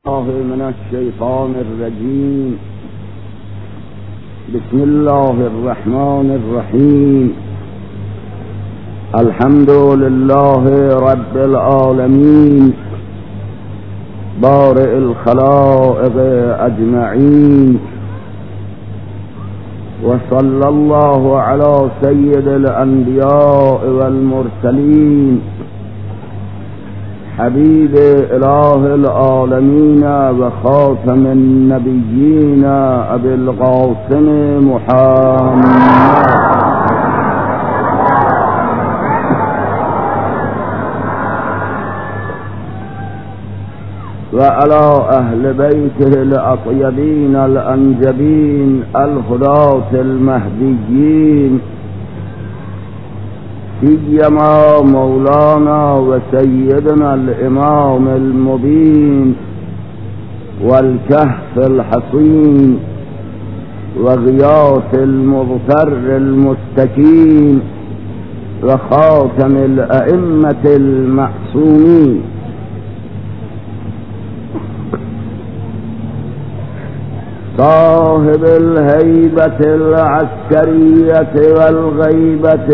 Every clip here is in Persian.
من الشيطان الرجيم. بسم الله الرحمن الرحيم. الحمد لله رب العالمين بارئ الخلائق أجمعين، وصلى الله على سيد الأنبياء والمرسلين حبيب إله العالمين وخاتم النبيين أبي القاسم محمد وعلى أهل بيته الأطيبين الأنجبين الهداة المهديين، سيما مولانا وسيدنا الإمام المبين والكهف الحصين وغياث المغفر المستكين وخاتم الأئمة المعصومين، صاحب الهيبة العسكرية والغيبة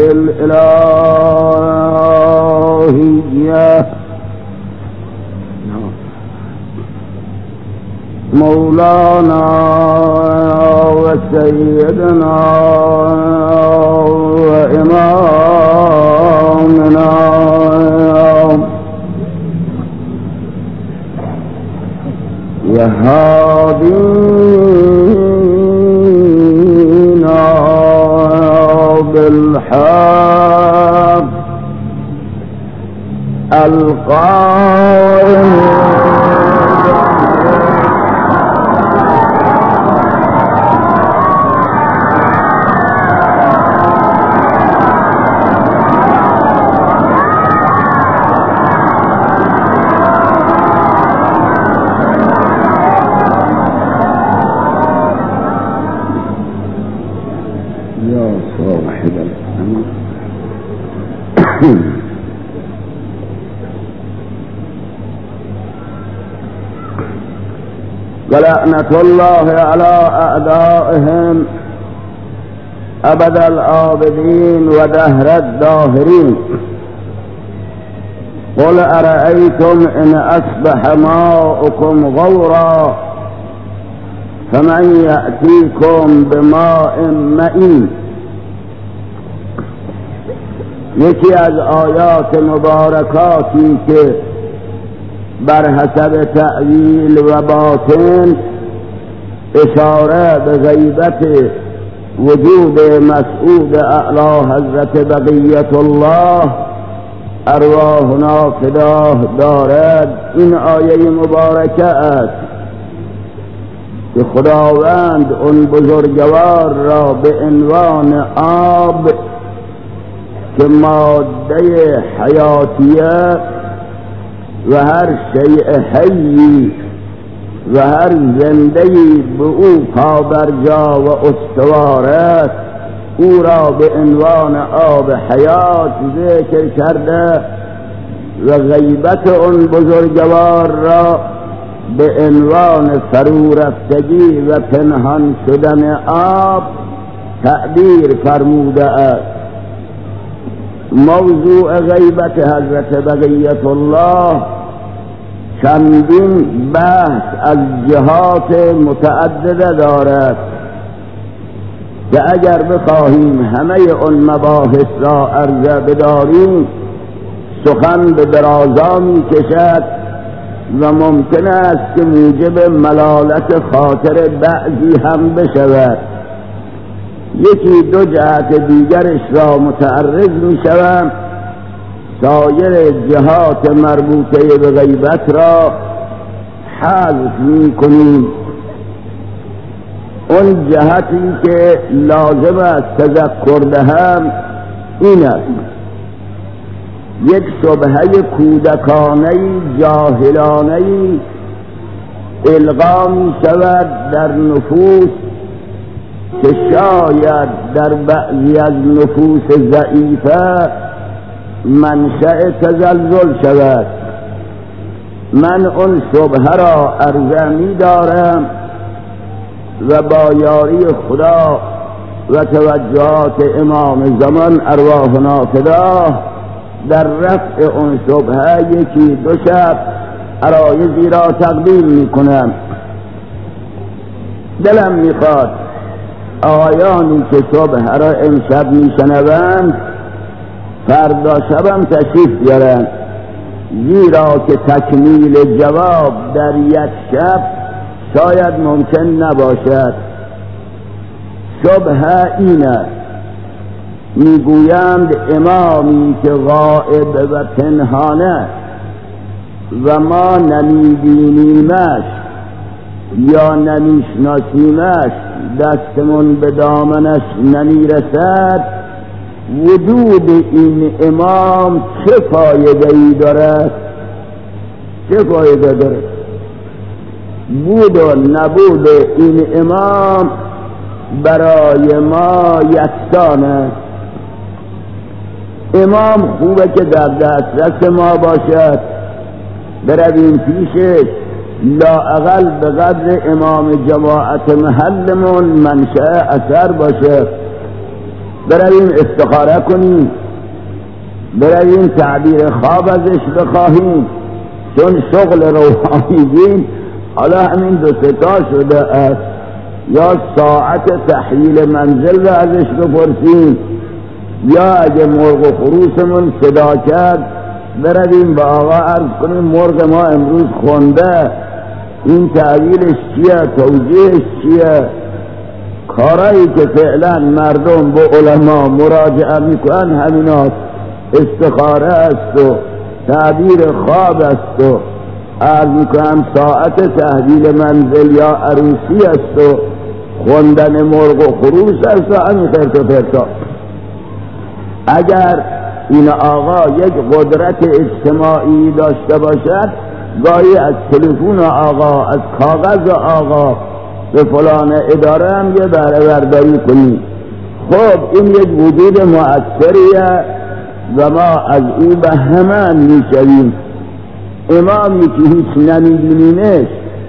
الإلهية مولانا وسيدنا وإمامنا يهادينا بالحق القائم ولعنة الله على أعدائهم أبد الآبدين ودهر الداهرين. قل أرأيتم إن أصبح ماؤكم غورا فمن يأتيكم بماء معين. یکی از آیات مبارکاتی که بر حسب تأویل و باطن اشاره به غیبت وجود مسعود اعلی حضرت بقیت الله ارواحنا فداه دارد، این آیه مبارکه است که خداوند اون بزرگوار را به عنوان آب که ماده حیاتیه و هر شیء حی و هر زنده‌ای به او پابرجا و استوار است، او را به عنوان آب حیات ذکر کرده و غیبت اون بزرگوار را به عنوان فرو رفتگی و پنهان شدن آب تعبیر فرموده است. موضوع غیبت حضرت بقیت الله چندین بحث از جهات متعدده دارد که اگر بخواهیم همه اون مباحث را عرضه بداریم سخن به درازا می کشد و ممکن است که موجب ملالت خاطر بعضی هم بشود. یکی دو جهت دیگرش را متعرض می شوم، سایر جهات مربوطه به غیبت را حذف می کنیم. اون جهتی که لازم است تذکر دهم این است: یک شبهه کودکانه‌ای جاهلانه‌ای القا می شود در نفوس که شاید در بعضی از نفوس ضعیفه منشأ تزلزل شود. من اون شبهه را عرضه می دارم و با یاری خدا و توجهات امام زمان ارواحنا فدا در رفع اون شبهه یکی دو شب عرایضی را تقدیم می کنم. دلم می خواد آقایانی که شبهه را امشب می شنوند فردا شبم تشریف بیارند، زیرا که تکمیل جواب در یک شب شاید ممکن نباشد. شبهه این است، میگویند امامی که غائب و پنهانه و ما نمیبینیمش یا نمیشناسیمش، دستمون به دامنش نمیرسد، وجود این امام چه فایده‌ای دارد؟ چه فایده دارد؟ بود و نبود این امام برای ما یکسانه. امام خوبه که در دسترس ما باشد، برویم پیشش، لااقل به قدر امام جماعت محلمون منشأ اثر باشه، برویم استخاره کنیم، برویم تعبیر خواب ازش بخواهیم، چون شغل روحانیین حالا همین دو ستا شده است، یا ساعت تحویل منزل را ازش بپرسیم، یا اگه مرغ و خروسمون صدا کرد برویم به آقا عرض کنیم مرغ ما امروز خونده، این تعویلش چیه، توجیهش چیه. کارایی که فعلا مردم به علما مراجعه میکنن همیناست، استخاره است و تعبیر خواب است و عرض میکنم ساعت تحویل منزل یا عروسی است و خوندن مرغ و خروس است و همین خرط و پرتا. اگر این آقا یک قدرت اجتماعی داشته باشد، گاهی از تلفن آقا، از کاغذ آقا به فلان اداره هم یه بهره برداری کنیم. خب این یک وجود مؤثریه و ما از او به همان میشویم. امامی که هیچ نمیبینیمش،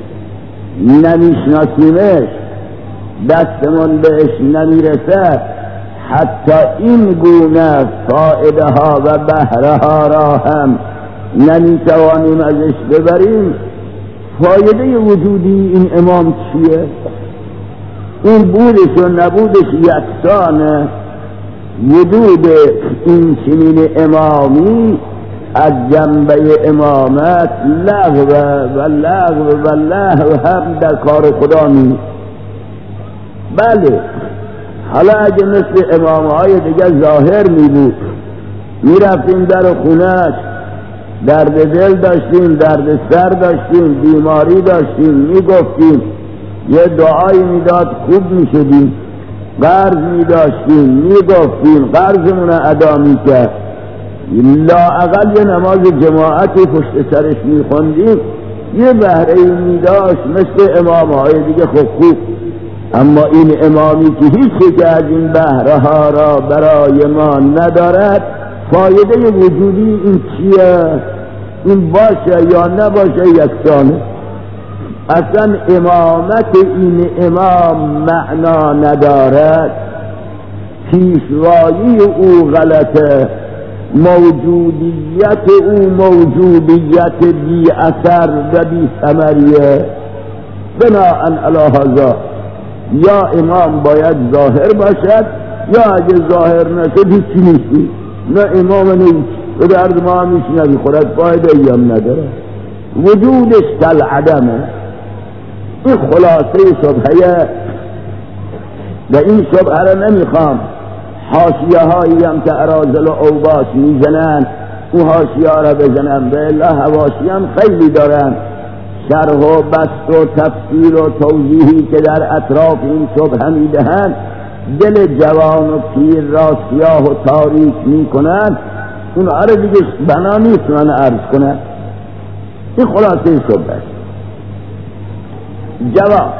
نمیشناسیمش، دستمون بهش نمیرسد، حتی این گونه فائده ها و بهره ها را هم نمیتوانیم ازش ببریم. فایده وجودی این امام چیه؟ این بودش و نبودش یکسانه. وجود این چنین امامی از جنبه امامت لغو و لهو هم در کار خدا نیست. بله، حالا اگه مثل امامهای دیگه ظاهر می بود، می رفتیم در خونهش، درد دل داشتیم، درد سر داشتیم، بیماری داشتیم، می گفتیم، یه دعایی می داد خوب می شدیم، قرض می داشتیم، می گفتیم، قرضمون ادا می کرد، لااقل یه نماز جماعتی پشت سرش می خوندیم، یه بهره‌ای می داشت مثل امامهای دیگه. خوب اما این امامی که هیچی که از این بهره ها را برای ما ندارد، فایده وجودی این چیه؟ این باشه یا نباشه یکسانه. اصلا امامت این امام معنا ندارد، پیشوایی او غلطه، موجودیت او موجودیت بی اثر و بی ثمریه. بناءً علی هذا یا امام باید ظاهر باشد، یا اگه ظاهر نشد هیچی نیستی، نه امام نیست، به درد ما همیش نمیخورد، فایده ایم نداره، وجودش کل عدمه. این خلاصه شبهه و این شبهه را نمیخوام حاشیه هایی هم که اراذل و اوباش میزنن او حاشیه را بزنن، به الله حواشی هم خیلی دارن، شرح و بسط و تفسیر و توضیحی که در اطراف این شبهه میدهند، دل جوان و پیر را سیاه و تاریک میکنند. اون را دیگه بنا نیست من عرض کنم. این خلاصه شبهه. جواب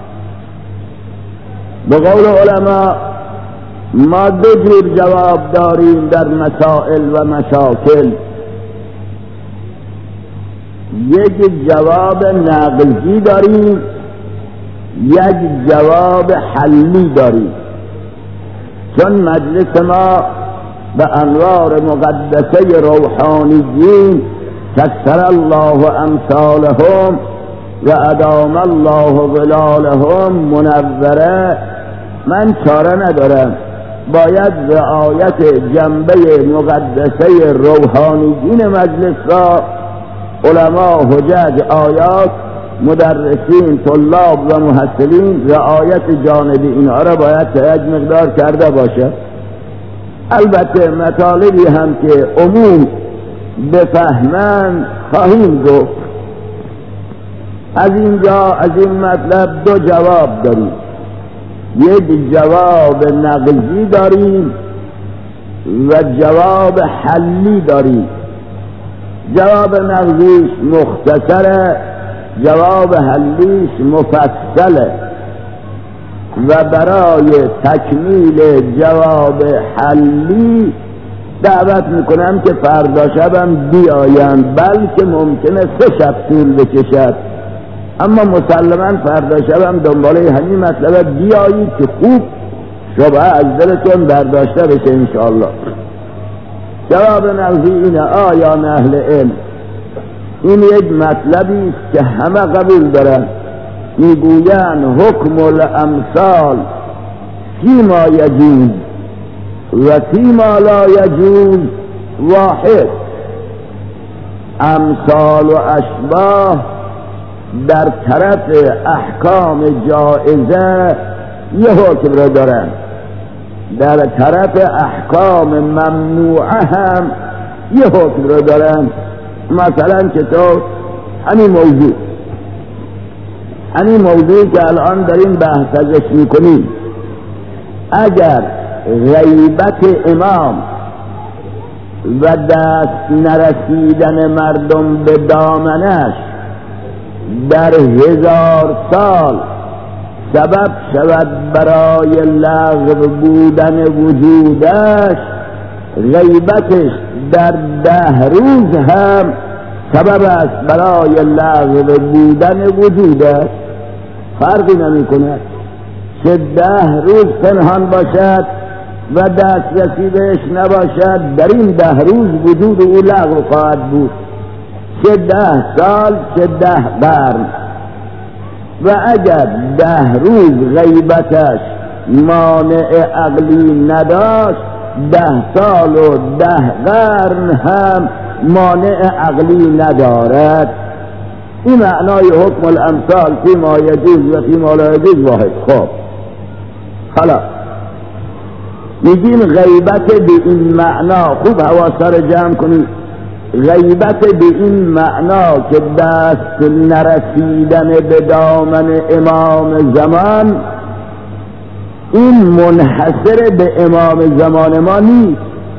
به قول علما ما دو جور جواب داریم در مسائل و مشاکل. یک جواب نقضی داریم، یک جواب حلی داریم. چون مجلس ما به انوار مقدسه روحانیین کثر الله امثالهم و ادام الله ظلالهم منوره، من چاره ندارم، باید رعایت جنبه مقدسه روحانیین مجلس را علما، حجج، آیات، مدرسین، طلاب و محصلین رعایت جانب اینها را باید تا یک مقدار کرده باشد. البته مطالبی هم که عموم بفهمند خواهیم گفت. از اینجا از این مطلب دو جواب داریم، یک جواب نقضی داریم و جواب حلی داریم. جواب نقضیش مختصره، جواب حلیش مفصله و برای تکمیل جواب حلی دعوت میکنم که فردا شبم بیایند، بلکه ممکنه 3 شب طول بکشد، اما مسلما فردا شبم دنباله همین مطلب بیایید که خوب شبه از دلتون برداشته بشه انشاءالله. جواب نقضی اینه: آیان اهل علم، این یک مطلبی است که همه قبول دارن، میگویند حکم الامثال فیما یجوز و فیما لا یجوز واحد. امثال و اشباه در طرف احکام جائزه یه حکم رو دارن، در طرف احکام ممنوعه هم یه حکم رو دارن. مثلا چطور؟ همین موضوع که الان داریم بحث ازش میکنیم، اگر غیبت امام و دست نرسیدن مردم به دامنش در 1000 سال سبب شود برای لغو بودن وجودش، غیبتش در 10 روز هم سبب است برای لغو بودن وجودش. فرقی نمی کند چه 10 روز پنهان باشد و دسترسی بهش نباشد، در این 10 روز وجود او لغو خواهد بود، چه 10 سال چه 10 قرن. و اگر 10 روز غیبتش مانع عقلی نداشت، 10 سال و 10 قرن هم مانع عقلی ندارد. این معنای حکم الامثال فیما یجوز و فیما لا یجوز واحد. خب حالا میگیم غیبت به این معنا، خوب حواسا رو جمع کنید، غیبت به این معنا که دست نرسیدن به دامن امام زمان، این منحصر به امام زمان ما نیست،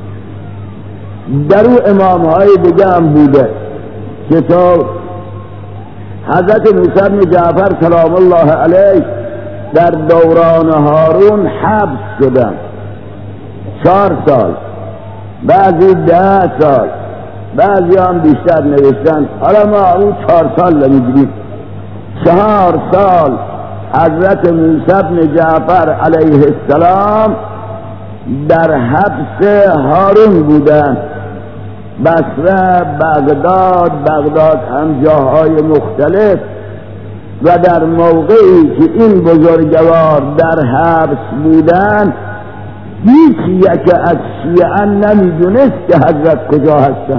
در او امام های دیگه هم بوده. چطور؟ حضرت موسی بن جعفر سلام الله علیه در دوران هارون حبس شدن 4 سال، بعضی 10 سال، بعضی هم بیشتر نوشتن. حالا ما او 4 سال نمیگیریم. 4 سال حضرت موسی بن جعفر علیه السلام در حبس هارون بودند. بصره، بغداد هم جاهای مختلف. و در موقعی که این بزرگوار در حبس بودند، هیچ یک از شیعه نمیدونست که حضرت کجا هستند.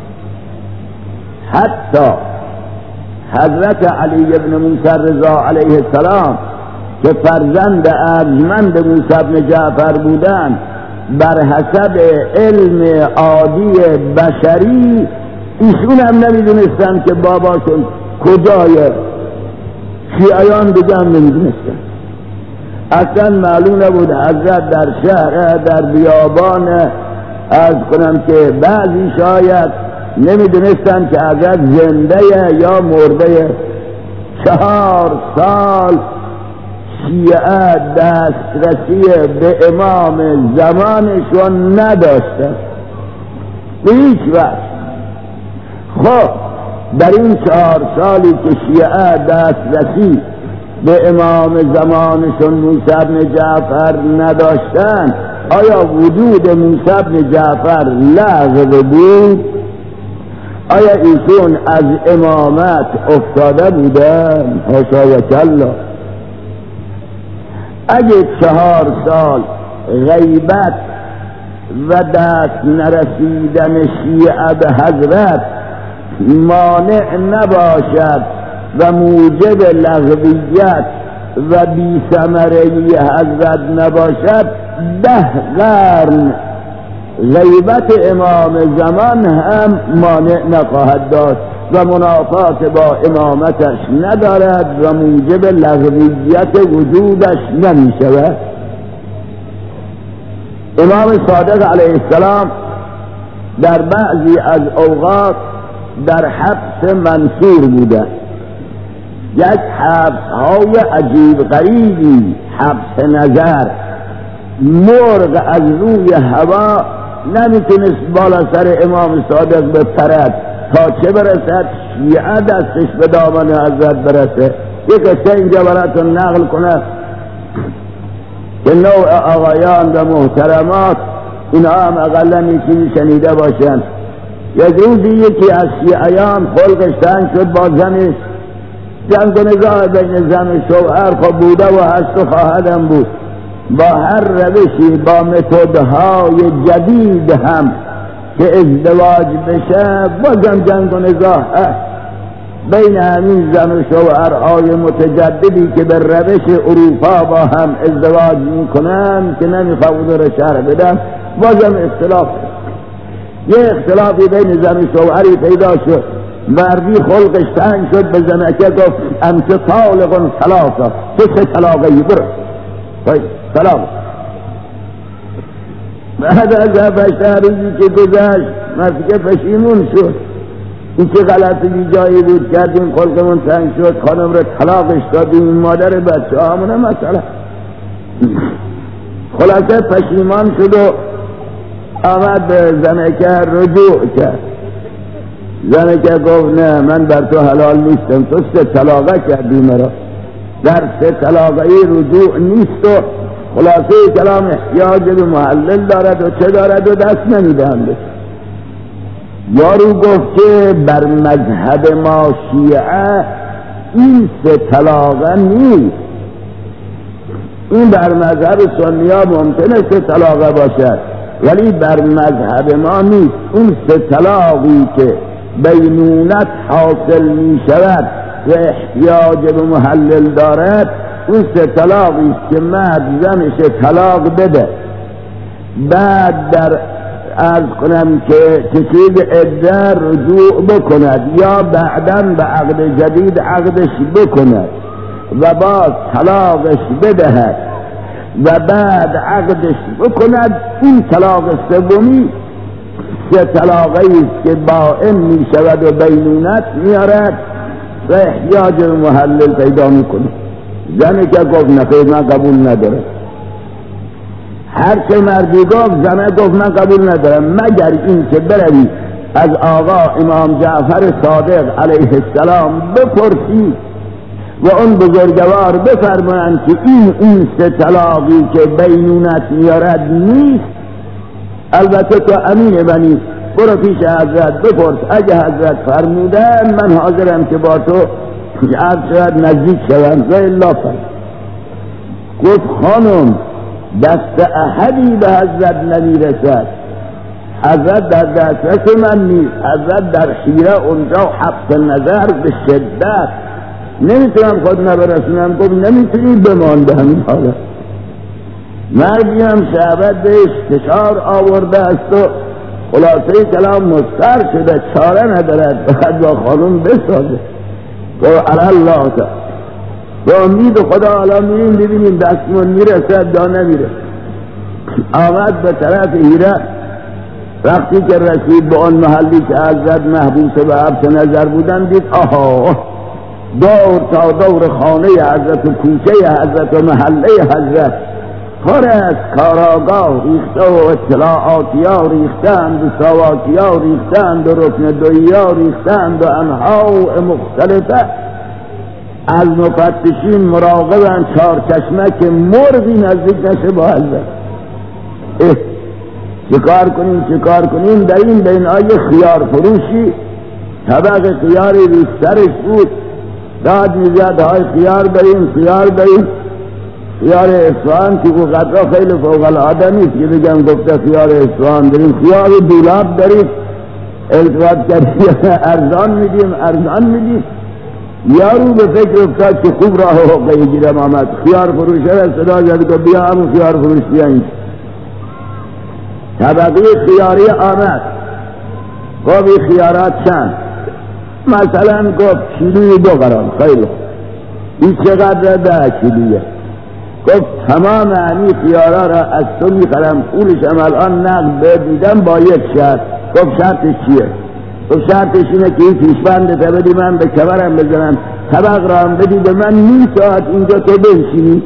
حتی حضرت علی ابن موسی رضا علیه السلام که فرزند ارجمند موسی بن جعفر بودند، بر حسب علم عادی بشری ایشون هم نمیدونستن که باباشون کجایه. شیعیان دیگه هم نمیدونستن، اصلا معلوم نبود حضرت در شهر، در بیابان. از کنم که بعضی شاید نمیدونستن که حضرت زنده یا مرده. 4 سال شیعه دسترسی به امام زمانشون نداشته به هیچ وقت. خب در این 4 سالی که شیعه دسترسی به امام زمانشون موسی بن جعفر نداشتن، آیا وجود موسی بن جعفر لغو بود؟ آیا ایشون از امامت افتاده بودن؟ حاشا و کلا. اگه 4 سال غیبت و دست نرسیدن شیعه به حضرت مانع نباشد و موجب لغویت و بی ثمره‌ای حضرت نباشد، 10 قرن غیبت امام زمان هم مانع نخواهد داشت و منافات با امامتش ندارد و موجب لغویت وجودش نمی شود. امام صادق علیه السلام در بعضی از اوقات در حبس منصور بوده. یک حبس‌های عجیب غریبی، حبس نظر. مرغ از روی هوا نمیتونست بالا سر امام صادق بپرد تا چه برسد شیعه دستش به دامن حضرت برسه. یک قصه اینجا براتون نقل کنه که نوع آقایان و محترمات اینا هم اقلا این چیزی شنیده باشن. یک روزی یکی از شیعیان خلقش تنگ شد با زنش، جنگ و نزاع بین زن و شوهر خب بوده و هست و خواهدم بود. با هر روشی، با متدهای جدید هم که ازدواج بشه بازم جنگ و نزاع هست بین همین زن و شوهرهای متجددی که به روش اروپا با هم ازدواج میکنن که نمیخواه رو شرح بدن، بازم اختلاف. یه اختلافی بین زن و شوهری پیدا شد، مردی خلقش تنگ شد به زنکه گفت انت طالق ثلاثه، تو 3 طلاقی برو طلاق. بعد از 7-8 روزی که گذشت مردی که پشیمون شد، این چه غلطی جایی بود کردیم، خلقمون تنگ شد، خانم رو طلاقش دادیم، مادر بچه همونه مثلا. خلاصه پشیمان شد و آمد به زنکه رجوع کرد. زنکه گفت نه من بر تو حلال نیستم، تو 3 طلاقه کردی مرا، در 3 طلاقه رجوع نیست و خلاصه کلام احتیاج به محلل دارد و چه دارد و دست نمیدهم بشه. یارو گفت که بر مذهب ما شیعه این 3 طلاقه نیست، این بر مذهب سنی ها ممکنه 3 طلاقه باشد ولی بر مذهب ما نیست. اون 3 طلاقی که بینونت حاصل می شود و احتیاج به محلل دارد، اون 3 طلاقی است که مرد زنش طلاق بده، بعد در عرض کنم که چیز عده رجوع بکند یا بعداً به عقد جدید عقدش بکند و باز طلاقش بدهد و بعد عقدش بکند، این طلاق سومی 3 طلاقی است که بائن می شود و بینونت میارد و احتیاج به محلل پیدا میکنه. زنی که گفت نخیر من قبول ندارم، هر چه مردی گفت زنه گفت من قبول ندارم، مگر این که بروی از آقا امام جعفر صادق علیه السلام بپرسی و اون بزرگوار بفرمایند که این 3 طلاقی که بینونت میارد نیست. البته تو امین بنی برو پیش حضرت بپرس، اگه حضرت فرمودن من حاضرم که با تو عرض شود نزدیک شوم و الا فرمود. گفت خانم دست احدی به حضرت نمیرسد، حضرت در دسترس من نیست، حضرت در حیره اونجا حبس نظر به شدت، نمیتونم خود نبرسونم. گفت نمیتونی بمان به همین حالت. مردی هم شعبت بهش فشار آورده است و خلاصه کلام مضطر شده، چاره ندارد، باید با خانم بسازه. گفت الله تعالی به امید خدا حالا میریم ببینیم دستمون میرسد یا نمیرسد. آمد به طرف حیره، وقتی که رسید به اون محلی که حضرت محبوس به حبس نظر بودن دید آها دور تا دور خانه حضرت و کوچه حضرت و محله حضرت پر از کاراگاه ریخته و اطلاعاتیا ریختند و ساواکیا ریختند و رکن دویا ریختند و انواع مختلفه از مفتشین مراقبن چارچشمک مرغی نزدیک نشه با حضرت. چکار کنیم در این بین آیه خیار فروشی طبق خیاری ریخترش بود داد میزد های خیار بریم خیار اصفهان که قدرها خیلی فوق العاده نیست که بگم گفته خیار اصفهان داریم، خیار دولاب داریم التفات کردیم ارزان میدیم یارو به فکر افتاد که خوب راه حقه گیرم آمد، خیار فروشه را صدا زد که بیا همون خیار فروش بیا این طبقه خیاری آمد. گفت این خیارات چند؟ مثلا گفت کیلوی 2 گرم. خیلی این چقدر 10 کیلویه. گفت تمام همین خیارا را از تو میخرم پولشم الان نقد بدیدم با یک شرط. گفت شرطش چیه؟ گفت شرطش اینه که این پیشبنده تا بدی من به کمرم بزنم طبق را هم بدی به من نیم ساعت اینجا تو بنشینی.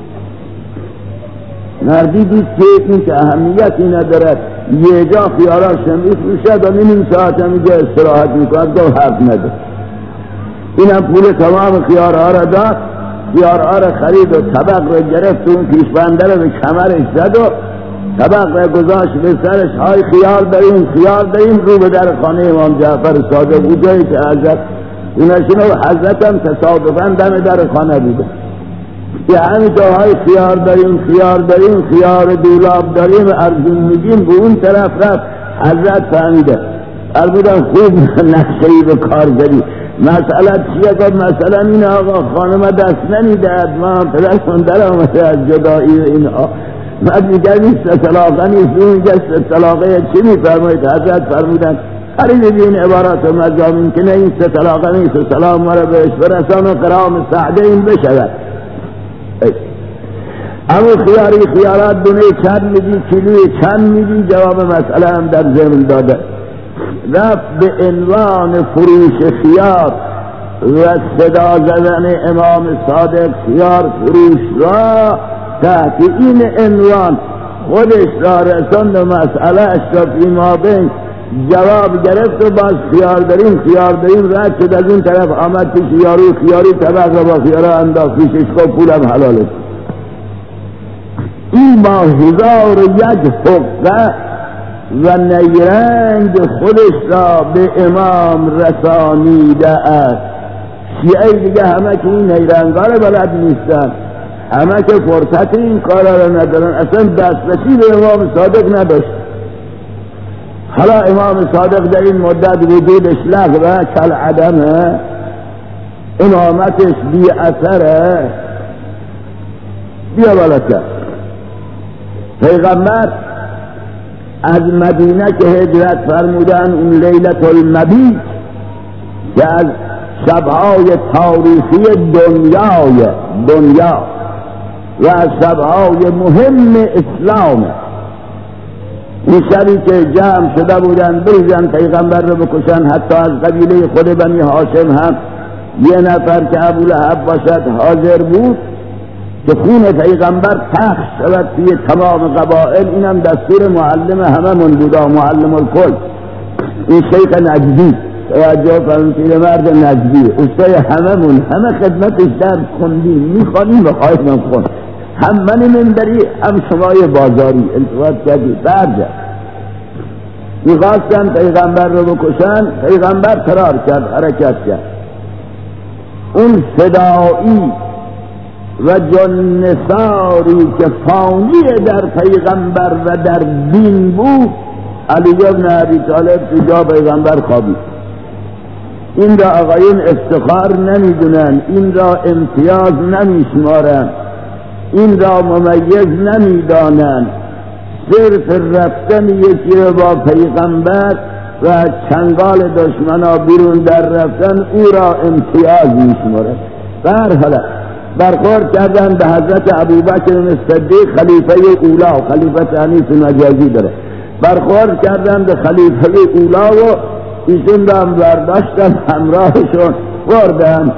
مردی دید که این که اهمیتی ندارد یه جا خیاراش میفروشد و نیم ساعت هم اینجا استراحت میکند. گفت حرف نده. اینم پول تمام خیارها را داد، خیارها را خرید و طبق را گرفت و اون پیشبنده را به کمرش زد و طبق را گذاشت به سرش های خیار داریم رو به در خانه امام جعفر صادق بود جایی که حضرت اونشون و حضرت هم تصادفاً دم در خانه بوده. یه همینطور های خیار داریم خیار دولاب داریم ارزون میگیم به اون طرف رفت. حضرت فهمیده فرمودن خوب نقشه‌ای به کار زدی. مسئله چیه؟ گفت مثلا این آقا خانم دست نمیدهد ما پدرشون در آمده از جدایی اینها. بعد میگه این 3 طلاقه نیست. اون میگه 3 طلاقه چی میفرمایید؟ حضرت فرمودن خرید این عبارات و مضامین که نه این 3 طلاقه نیست و سلام مرا بهش برسان و قرام سعده این بشود. اما خیارات دونه چند میدی کیلوی چند میدی؟ جواب مسئله هم در ضمن داده. رفت به عنوان فروش خیار و صدا زدن امام صادق خیار فروش را تحت این عنوان خودش را رساند و مسئله اشرا فیما بین جواب گرفت و باز خیار داریم رد شد. از اون طرف آمد پیش خیاری طبق را با خیارا انداخت پیشش خب پولم حلاله. این با 1001 حقه و نیرنگ خودش را به امام رسانیده است. شیعه دیگه همه که این نیرنگا را بلد نیستن، همه که فرصت این کارا را ندارن، اصلا دسترسی به امام صادق نداشت. حالا امام صادق در این مدت وجودش لغوه کل عدمه، امامتش بی اثره. بیا بالاتر پیغمبر از مدینه که هجرت فرمودن اون لیلت المبیت که از شبهای تاریخی دنیا و از شبهای مهم اسلام، این شبی که جمع شده بودن بریزن پیغمبر رو بکشن، حتی از قبیله خود بنی هاشم هم یه نفر که ابولهب باشد حاضر بود که خون پیغمبر پخش شود توی تمام قبائل. اینم دستور معلم هممون بودا، معلم الکل، این شیخ نجدی، توجه فرمون پیرمرد نجدی، استای هممون، همه خدمتش درد خوندیم، میخوانیم و خواهید نخوند، هم من منبری هم شمای بازاری التفات کردی. برجه میخواستن پیغمبر رو بکشن، پیغمبر فرار کرد، حرکت کرد. اون فدایی و جنساری که فانی در پیغمبر و در دین بود، علی بن ابی طالب تو جا پیغمبر خوابید. این را آقایون افتخار نمیدونن، این را امتیاز نمیشمارن، این را ممیز نمیدانن. صرف رفتن یکی را با پیغمبر و چنگال دشمنا بیرون در رفتن او را امتیاز میشمارن. برحالا برخورد کردن به حضرت ابوبکر صدیق خلیفه اولا، خلیفه ثانی مجازی داره، برخورد کردن به خلیفه اولا و ایشون را هم برداشتن همراهشون بردن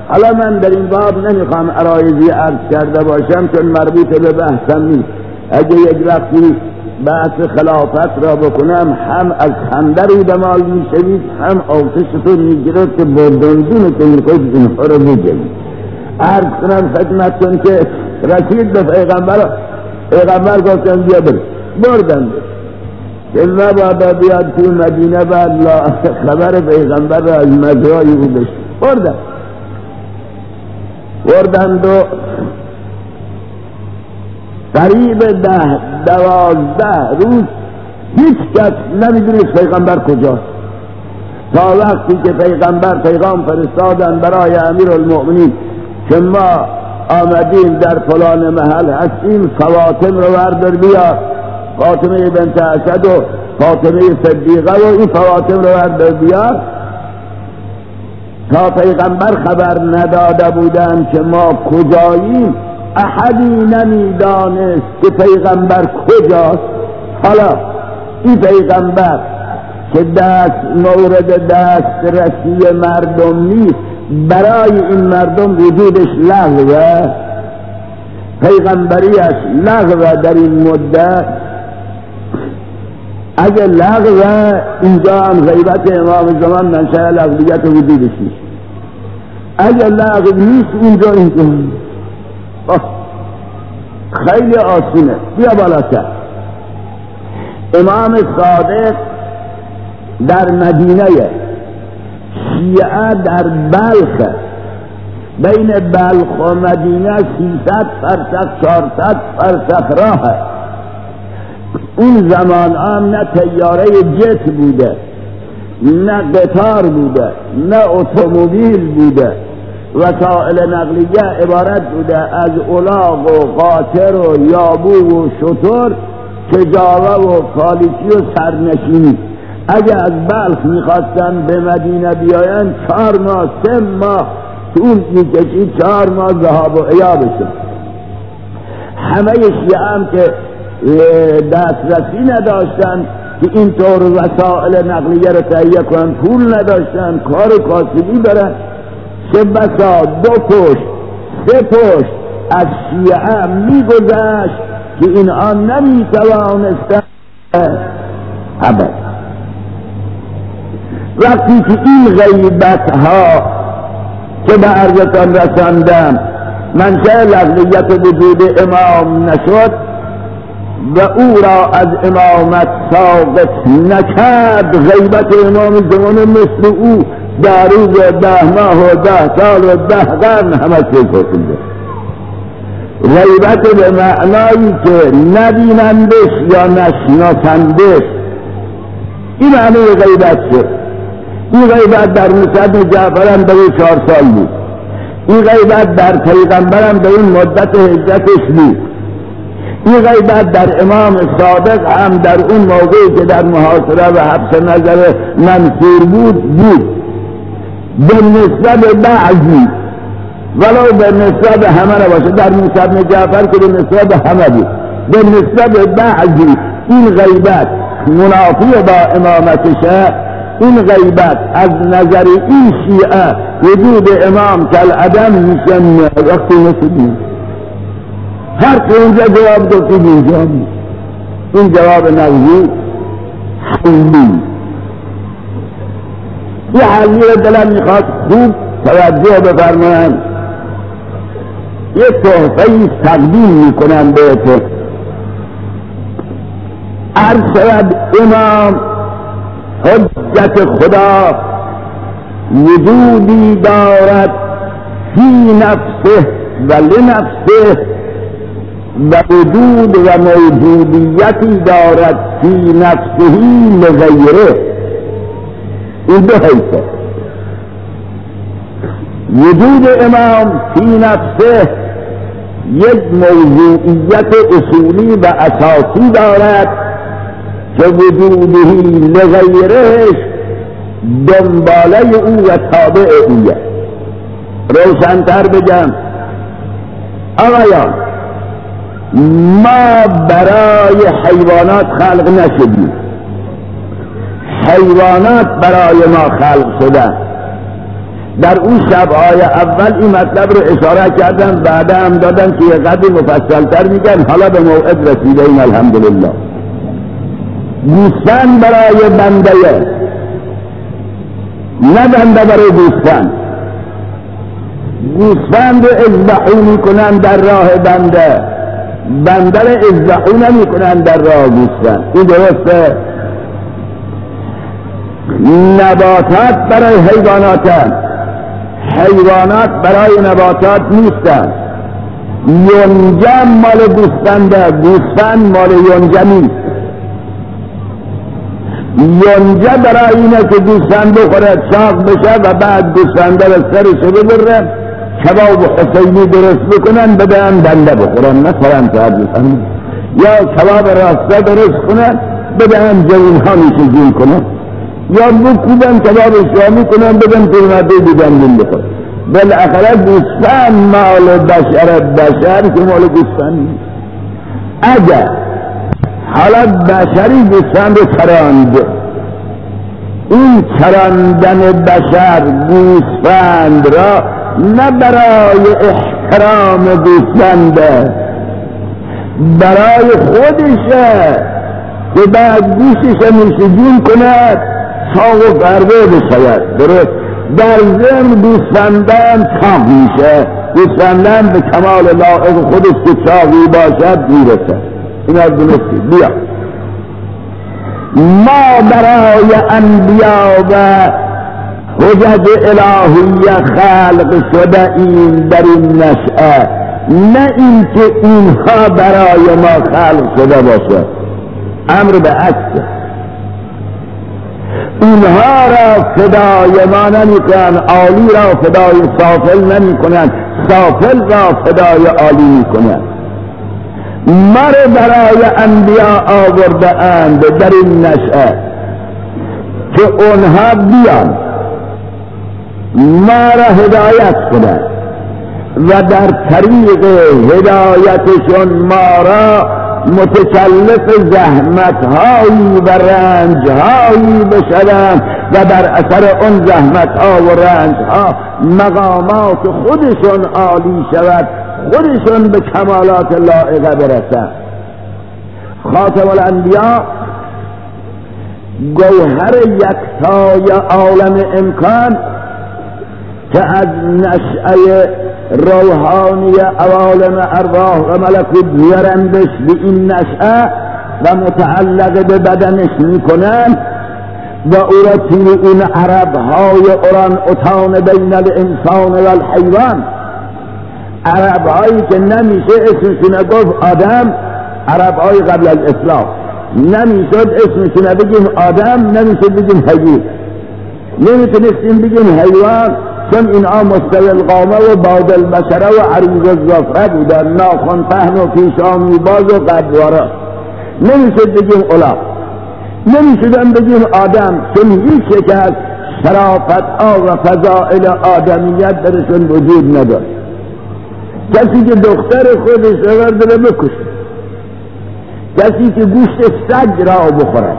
حالا من در این باب نمیخوام عرایضی عرض کرده باشم چون مربوط به بحثم نیست. اگه یک وقتی بحث خلافت را بکنم هم از خندری دمال میشوید هم آتشتون میگیرد که با دندونتون میخواید اینها رو بگید. عرض کنم خدمتتون که رسید به پیغمبر گفتن بیا بردن که نبادا بیاد تو مدینه بعد خبر پیغمبر را از مجرای او بشت. بردند و قریب 10-12 روز هیچ کس نمیدونست پیغمبر کجاست، تا وقتی که پیغمبر پیغام فرستادن برای امیرالمؤمنین که ما آمدیم در فلان محل هستیم، فاطمه رو بردار بیار، فاطمه بنت اسد و فاطمه صدیقه و این فاطمه رو بردار بیار. تا پیغمبر خبر نداده بودن که ما کجاییم، احدی نمیدانست که پیغمبر کجاست. حالا این پیغمبر که مورد دسترسی مردم نیست، برای این مردم وجودش لغوه، پیغمبریش لغوه در این مدت. اگه لغوه اینجا هم غیبت امام زمان منشأ لغویت وجودش نیست. اگه لغو نیست اینجا خیلی آسونه. بیا بالاتر. امام صادق در مدینه، شیعه در بلخ، بین بلخ و مدینه 300 فرسخ 400 فرسخ راه. اون زمان نه طیاره جت بوده، نه قطار بوده، نه اتومبیل بوده. وسائل نقلیه عبارت بوده از الاغ و قاطر و یابو و شتر، کجاوه و کالیکی و سرنشینی. اگه از بلخ میخواستن به مدینه بیاین 4 ماه 3 ماه طول میکشید، 4 ماه ذهاب و ایابشون. همه شیعه هم که دسترسی نداشتن که اینطور وسائل نقلیه رو تهیه کنن، پول نداشتن، کار کاسبی دارن، چه بسا 2 پشت 3 پشت از شیعه میگذشت که اینها نمیتوانستن ابد. وقتی که این غیبت ها که به عرضتان رساندم منشأ لغویت وجود امام نشد و او را از امامت ساقط نکرد، غیبت امام زمان مثل او در روز 10 ماه و 10 سال و 10 قرن همه سلطنده. غیبت به معنایی که نبینندش یا نشناسندش، این معنی غیبت شد. این غیبت در موسی جعفر هم به 4 سال بود، این غیبت در پیغمبر هم به این مدت هجرتش بود، این غیبت در امام صادق هم در اون موقعی که در محاصره و حبس نظر منصور بود. به نسبت بعضی ولو به نسبت همه نباشه، در موسی بن جعفر که به نسبت همه بود، به نسبت بعضی این غیبت منافی با امامتشه. این غیبت از نظر این شیعه وجود امام کالعدم میشن. وقتی نسبی هر که اونجا جواب دادید اینجا این جواب نغزی حلی. یه حلی رو دلم میخواد خوب توجه بفرمایند. یه تحفه‌ای تقدیم میکنم بهتون. عرض شود امام حجت خدا وجودی دارد فی نفسه و لنفسه، و وجود و موجودیتی دارد فی نفسه لغیره. این 2 حیثه. وجود امام فی نفسه یک موضوعیت اصولی و اساسی دارد که وجودهی لغیرهش دنباله او و تابع اویه. روشن‌تر بگم آقایان، ما برای حیوانات خلق نشدیم، حیوانات برای ما خلق شدن. در اون شب‌های اول این مطلب رو اشاره کردن، بعد هم دادن که یه قدر مفصل‌تر میگن. حالا به موعد رسیده این الحمدلله. گوسفند برای بنده، نه بنده برای گوسفند. گوسفند رو اذبحو میکنن در راه بنده، بنده رو اذبحو نمیکنن در راه گوسفند. این درسته؟ نباتات برای حیواناتن، حیوانات برای نباتات نیستن. یونجه مال گوسفنده، گوسفند مال یونجه نیست. یونجه برای اینه که گوسفند بخوره چاق بشه و بعد گوسفنده رو سرش ببره کباب حسینی درست بکنن بدن بنده بخورن، مثلا تعریفن، یا کباب راسته درست کنن بدن جوین ها میشه جون کنن، یا بکوبن کباب شامی کنن بدن پیرمرده دیدن دین بخورن. بالاخره گوسفند مال بشر که مال گوسفند نیست. اگر حالا بشری گوسفند رو چراند، این چراندن بشر گوسفند را نه برای احترام گوسفنده، برای خودشه که بعد گوشش میشه جون کند چاق و فربه بشود. درست در ضمن گوسفندان چاق میشه، گوسفندان به کمال لایق خودش که چاقی باشد میرسد. این از دونستی بیا ما برای انبیا و حجج الهیه خلق شده این در این نشأه، نه این که اینها برای ما خلق شده باشه. امر به عکس، اینها را فدای ما نمی کنن، عالی را فدای سافل نمی کنن، سافل را فدای عالی می کنن. مر برای انبیا آورده اند در این نشأه که اونها بیان ما را هدایت کنند و در طریق هدایتشون ما را متکلف زحمت‌هایی و رنج‌هایی بشوند و در اثر اون زحمت‌ها و رنج‌ها مقامات خودشون عالی شود، خودشون به کمالات لایقه برسند. خاتم الانبیا گوهر یکتای عالم امکان که از نشأه روحانی عوالم ارواح و ملکوت میارندش به این نشأه و متعلق به بدنش میکنن و او را توی این عربهای اوران اتان بین الانسان و الحیوان، عربهایی که نمیشه اسمشون گفت آدم، عربهای قبل از اسلام نمیشد اسمشون بگیم آدم، نمیشد بگیم حیوان، نمیتونستیم بگیم حیوان چون اینها مستوی القامه و باد البشره و عریض الظفره بودن، ناخن پهن و پیشانی باز و قدواره. نمیشد بگیم اولا، نمیشدن بگیم آدم چون هیچ یک از شرافت ها و فضائل آدمیت درشون وجود نداشت. کسی که دختر خودش رو بره بکشه، کسی که گوشت سگ را بخورد،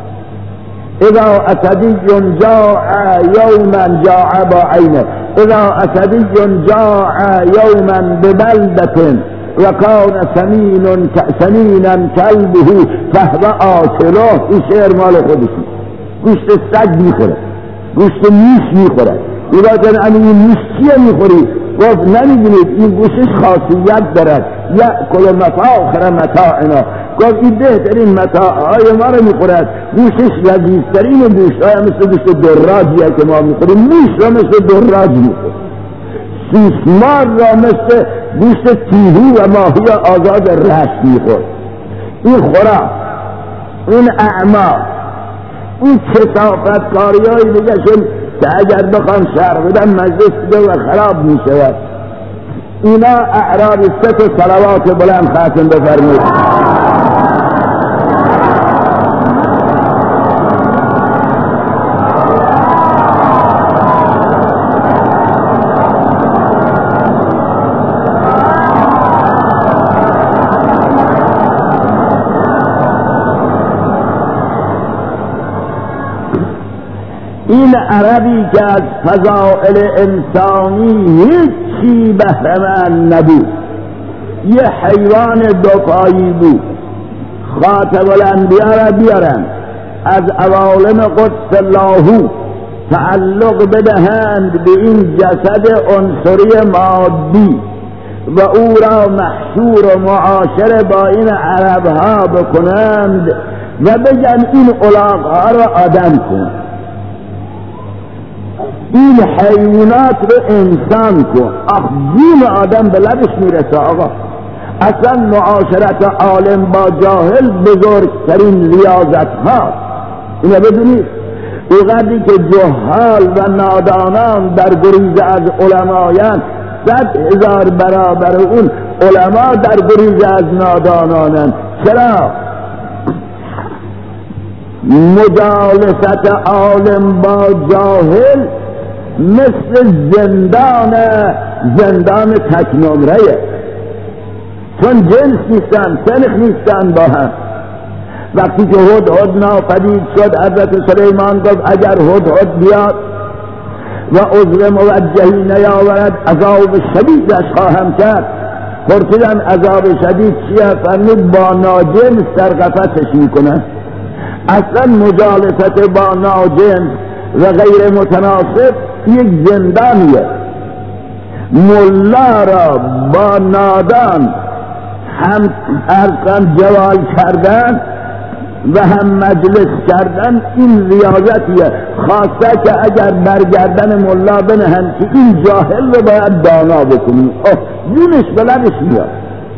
اذا اسدی جاع یوما جاع با عینه، اذا اسدی جاع یوما ببلدة و کان سمینا کلبه فهو آکله. این شعر مال خودشی. گوشت سگ میخوره، گوشت میش میخوره. اینا این میش چیه میخوری؟ گفت نمیدونید این گوشش خاصیت دارد، یأکل مفاخر متاعنا. گفت این بهترین متاعهای ما رو میخورد، گوشش لذیذترین گوشتهای مثل گوشت دراجیه که ما میخوریم، میش را مثل دراج میخوریم، سوسمار را مثل گوشت تیهی و ماهی آزاد رشت میخورد. این خوراک، این اعمال، این کثافتکاری های دیگه شد که اگر بخوام شرح بدم مجلس دیگه و خراب میشود. اینا اعراب ست صلوات بلند ختم بفرمایید. این این عربی که از فضائل انسانی هیچی بهره‌مند نبود، یه حیوان دوپایی بود. خاتم الانبیا را بیارن از عوالم قدس الله تعلق بدهند به این جسد عنصری مادی و او را محشور و معاشر با این عربها بکنند و بگن این الاغ‌ها را آدم کن، این حیوانات رو انسان کن. جون آدم به لبش میرسه آقا. اصلا معاشرت عالم با جاهل بزرگترین ریاضت ها. اینو بدونید وقتی که جهال و نادانان در گریز از علمایان 100,000 برابر اون علما در گریز از نادانانن. چرا؟ مجالست عالم با جاهل مثل زندان تک نمره، چون جنس نیستن، سنخ نیستن با هم. وقتی که هدهد ناپدید شد حضرت سلیمان گفت اگر هدهد بیاد و عذر موجهی نیاورد عذاب شدیدش خواهم کرد. پرسیدن عذاب شدید چیه؟ فرمود با ناجنس در قفسش میکنه. اصلا مجالست با ناجنس و غیر متناسب یک زندانیه. ملا را با نادان هم ارقام جوال کردن و هم مجلس کردن این ریاضتیه. خاصه که اگر برگردن ملا بنهن که این جاهل رو باید دانا بکنی، جونش بلدش میاد.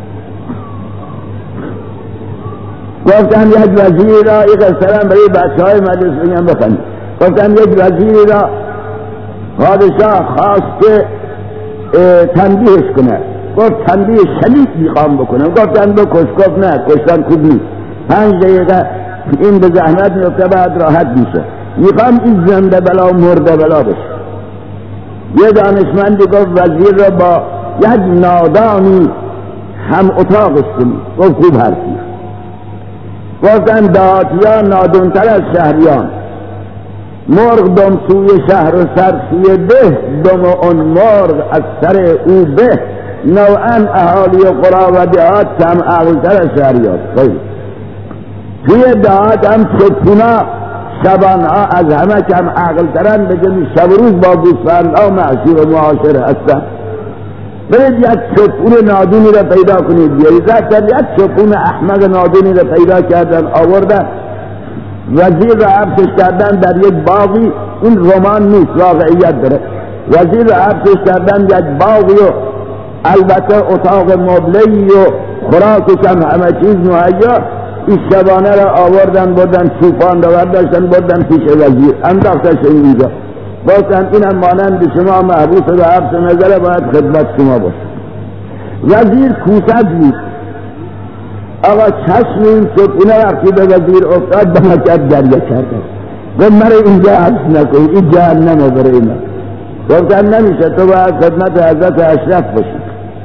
گفتن یک وزیر را یک سلام برای بچه های مجلس بگم بخنید. گفتن یک وزیر را پادشاه خواست که تنبیهش کنه. گفت تنبیه شدید میخوام بکنم. گفتن بکش. گفت نه کشتن خوب نیست، 5 دقیقه این به زحمت میفته بعد راحت میشه. میخوام این زنده بلا و مرده بلا بشه. یه دانشمندی گفت وزیر را با یک نادانی هم اتاقش کنی. گفت خوب حرفی. گفتن دهاتیان نادونتر از شهریان. مرغ دم سوی شهر و سر سوی ده، دم اون مرغ از سر او به. نوعا اهالی قرا و دهات کم عقلتر از شهریان. توی دهات هم چپونا شبانها از همه کم عقلترن، بگم شب روز با گوسفندها معشور و معاشر هستن. برید یک چپون نادونی را پیدا کنید بیارید. رفتن یک چپون احمق نادونی را پیدا کردن آوردن، وزیر را حبسش کردن در یک باغی. این رمان نیست، واقعیت داره. وزیر را حبسش کردن یک باغی و البته اتاق مبله‌ای و خوراکش هم همه چیز مهیا. این شبانه را آوردن بردن چوپان را برداشتن بردن پیش وزیر انداختش اینجا. گفتن اینم مانند شما محبوس و حبس نظره باید خدمت شما باشه. وزیر کوسد بود. آقا چشم این چپونه وقتی به وزیر افتاد بمکت گریه کردن. گفت مرا اینجا حبس نکنی، این جهنمه برای من. گفتن نمیشه، تو باید خدمت حضرت اشرف باشی.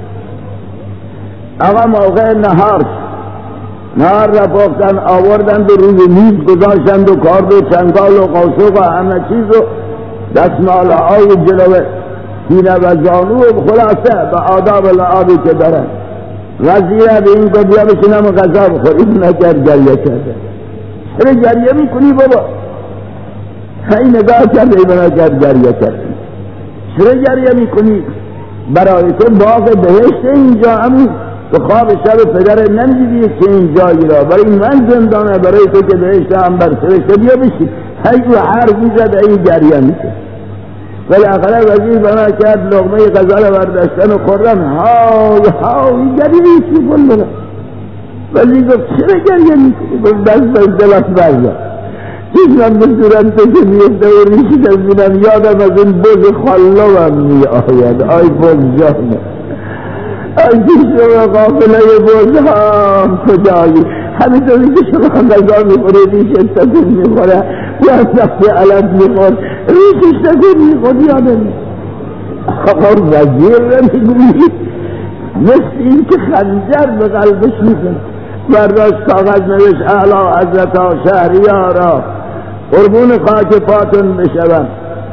آقا موقع نهار را پختن آوردند و روی میز گذاشتند و کارد و چنگال و قوسق و همه چیز و دستماله های جلو سینه و زانو و خلاصه به آداب لعابی که دارن. وزیر به این گفت بیا بشینم و غذا بخورید. نکرد، گریه کرده. چرا گریه میکنی بابا؟ این نگاه کرده به نکرد، گریه کرده. چرا گریه میکنی؟ برای تو باغ بهشت اینجا همون تو خواب شب پدر نمیدیدی که این جایی را برای من زندانه، برای تو که بهشت هم بر سرشته بیا بشی. هیچ حرف میزد این گریه میکرد. بالاخره وزیر بنا کرد لقمه غذا را برداشتن و خوردن. های گریه چی بلده؟ وزیر گفت چرا گریه میکنی؟ گفت دست دلت برزا چیزم به صورت تو که میفته و ریشی دستونم یادم از این بز خالو هم می آید. آی بز جانه، آی که شما قافله بز هم کجایی؟ همینطوری که شما غذا میخوره ریشش تکون میخوره یا سخت علت میخور ریشش تکون میخور یادم. آقا وزیر را میگویی مثل این که خنجر به قلبش میزن. برداشت کاغذ نوشت اعلی حضرت شهریارا قربون خاک پاتون بشوم.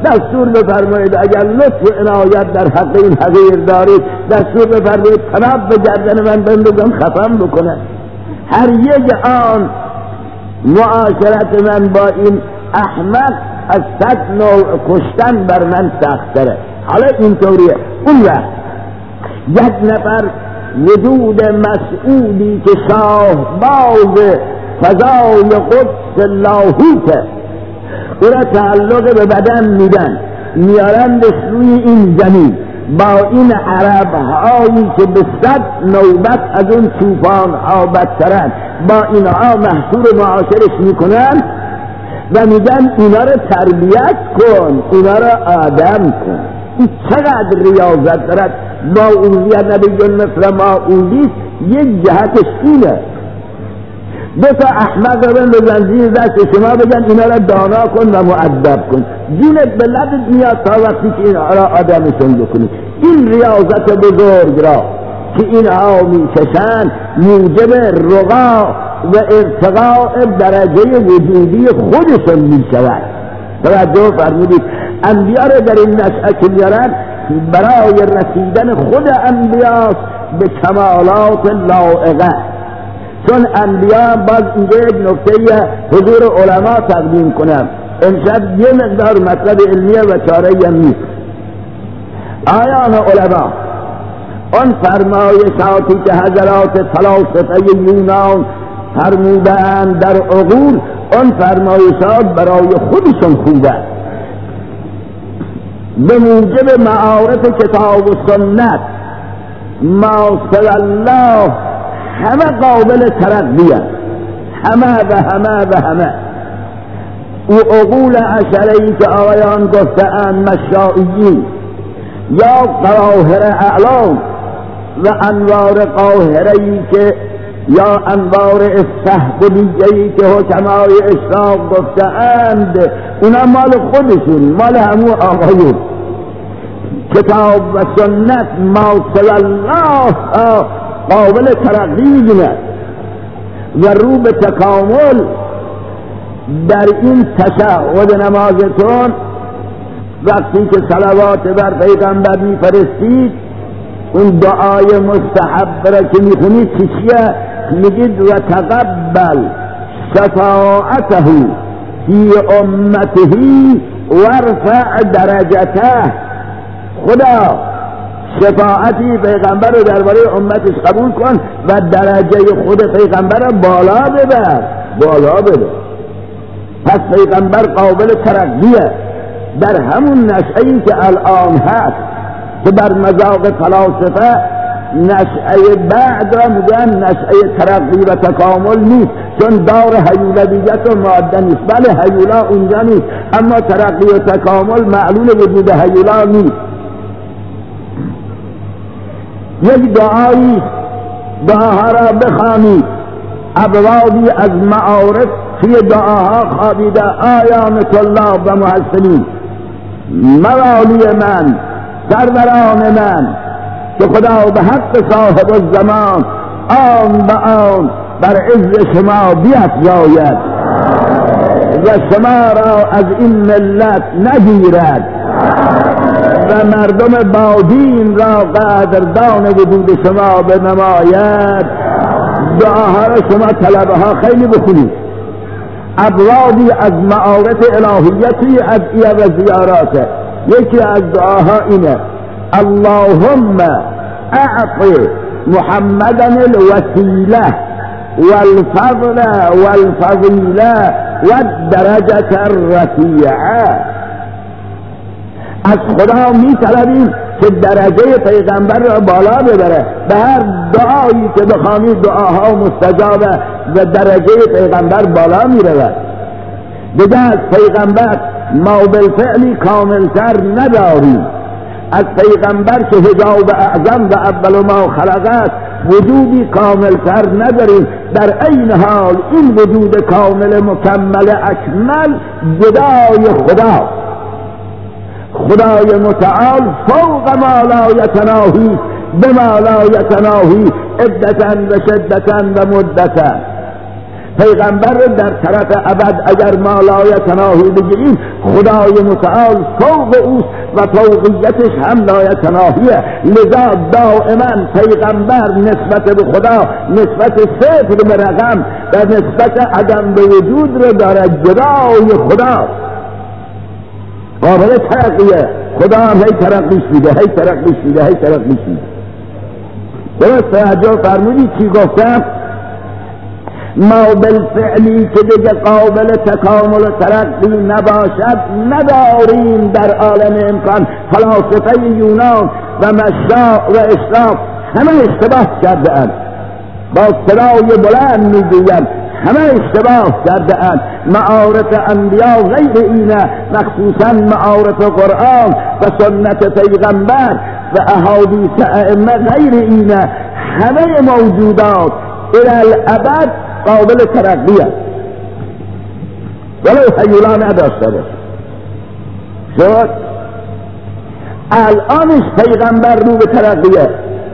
دستور بفرمایید اگر لطف و عنایت در حق این حقیر دارید دستور بفرمایید تناب به گردن من بندازم ختم بکنه. هر یک آن معاشرت من با این احمق از 100 نوع کشتن بر من سخت‌تره. حالا اینطوریه. اون وقت یک نفر وجود مسئولی که شاه باز فضای قدس لاهوته او را تعلق به بدن میدن میارندش روی این زمین با این عرب هایی که به 100 نوبت از اون طوفان ها بدترن با اینها محصور معاشرش میکنن و میگن اینا رو تربیت کن اینا رو آدم کن. این چقدر ریاضت دارد. ماعولیت نبی مثل ماعولیت یک جهتش اینه. دو تا احمق رو به زنجیر دست شما بگن اینا را دانا کن و مؤدب کن جونت به لبت میاد تا وقتی که اینها را آدمشون بکنی. این ریاضت بزرگ را که اینها میکشن موجب رقا و ارتقاء درجه وجودی خودشون میشود. توجه فرمودید انبیاء را در این نشأه که میارن برای رسیدن خود انبیاء به کمالات لائقه. چون انبیاء باز اینجا یک نکته حضور علما تقدیم کنم. امشب یه مقدار مطلب علمیه و چاره نیست. آیان علما آن فرمایشاتی که حضرات فلاسفه یونان فرمودند در عقول آن فرمایشات برای خودشون خوبه به موجب معارف کتاب و سنت ما صلی الله همه قابل ترقیه همه او عقول عشره‌ای که آقایان گفته‌اند مشائیین یا قواهر اعلام و انوار قاهره‌ای که یا انوار استحبلیه‌ای که حکمای اشراق گفته‌اند اونا مال خودشون مال همون آقایون. کتاب و سنت ما صلی الله قابل ترقی می‌دونه و رو به تکامل در این تشهد نمازتون وقتی که صلوات بر پیغمبر میفرستید اون دعای مستحب را که میخونید چیه؟ میگید و تقبل شفاعته فی امته وارفع درجته. خدا شفاعتی پیغمبر رو درباره امتش قبول کن و درجه خود پیغمبر رو بالا ببر. پس پیغمبر قابل ترقیه در همون نشأه‌ای که الان هست که بر مذاق فلاسفه نشأه بعد را میگن نشأه ترقی و تکامل نیست چون دار هیولویت و ماده نیست. بله هیولا اونجا نیست اما ترقی و تکامل معلول وجود هیولا نیست. یک دعایی دعاها را بخوانید ابوابی از معارف توی دعاها خوابیده آیان طلاب و محسنین موالی من سروران من که خدا به حق صاحب الزمان آن به آن بر عز شما بیفزاید و شما را از این ملت نگیرد و مردم بادین را قدردان وجود شما بنماید. دعاها را شما طلبه ها خیلی بخونید. ابوابی از معارف الهیتی ادعیه و زیارات. یکی از دعاها اینه اللهم اعط محمدا الوسیله والفضل والفضیله والدرجه الرفیعه. از خدا می طلبیم که درجه پیغمبر را بالا ببره. به هر دعایی که بخوانید دعاها مستجابه و درجه پیغمبر بالا می رود. دیگه از پیغمبر ما بالفعلی کاملتر نداریم. از پیغمبر که حجاب اعظم و اول ما خلقت وجودی کاملتر نداریم. در این حال این وجود کامل مکمل اکمل جدای خدا خدای متعال فوق ما لا یتناهی بما لا یتناهی عدتا و شدتا و مدتا. پیغمبر رو در طرف ابد اگر ما لایتناهی بگیریم، خدای متعال فوق اوست و فوقیتش هم لایتناهیه. لذا دائما پیغمبر نسبت به خدا نسبت صفر به رقم و نسبت عدم به وجود رو دارد. جدای خدا قابل ترقیه. خدا هم هی ترقیش میده، هی ترقیش میده، هی ترقیش میده. درست توجه فرمودید چی گفتم؟ ما بالفعلی که دیگه قابل تکامل و ترقی نباشد نداریم در عالم امکان. فلاسفه یونان و مشاع و اشراق همه اشتباه کرده اند، با صدای بلند میگویند همه اشتباه کرده اند. معارف انبیا غیر اینه، مخصوصا معارف قرآن و سنت پیغمبر و احادیث ائمه غیر اینه. همه موجودات الالابد قابل ترقیه ولو حیولا نداشته باشه. شد الانش پیغمبر رو به ترقیه.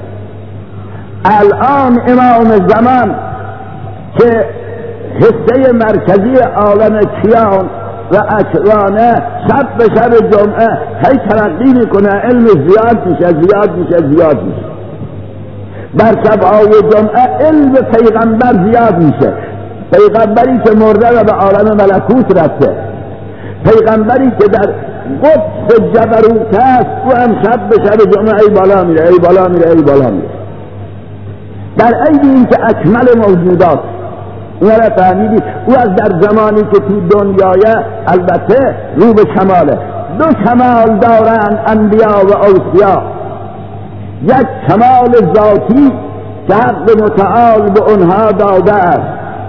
الان امام زمان که حصه مرکزی عالم کیان و اکرانه شب به شب جمعه هی ترقی میکنه، علم زیاد میشه زیاد میشه زیاد میشه. در شبهای جمعه علم پیغمبر زیاد میشه. پیغمبری که مرده و به عالم ملکوت رفته، پیغمبری که در قدس جبروت است، او هم شب به شب جمعه ای بالا میره ای بالا میره ای بالا میره. در عین این که اکمل موجودات اونا را فهمیدید. او از در زمانی که تو دنیای البته رو به کماله. دو کمال دارند انبیا و اوصیا، یک کمال ذاتی که حق متعال به اونها داده است.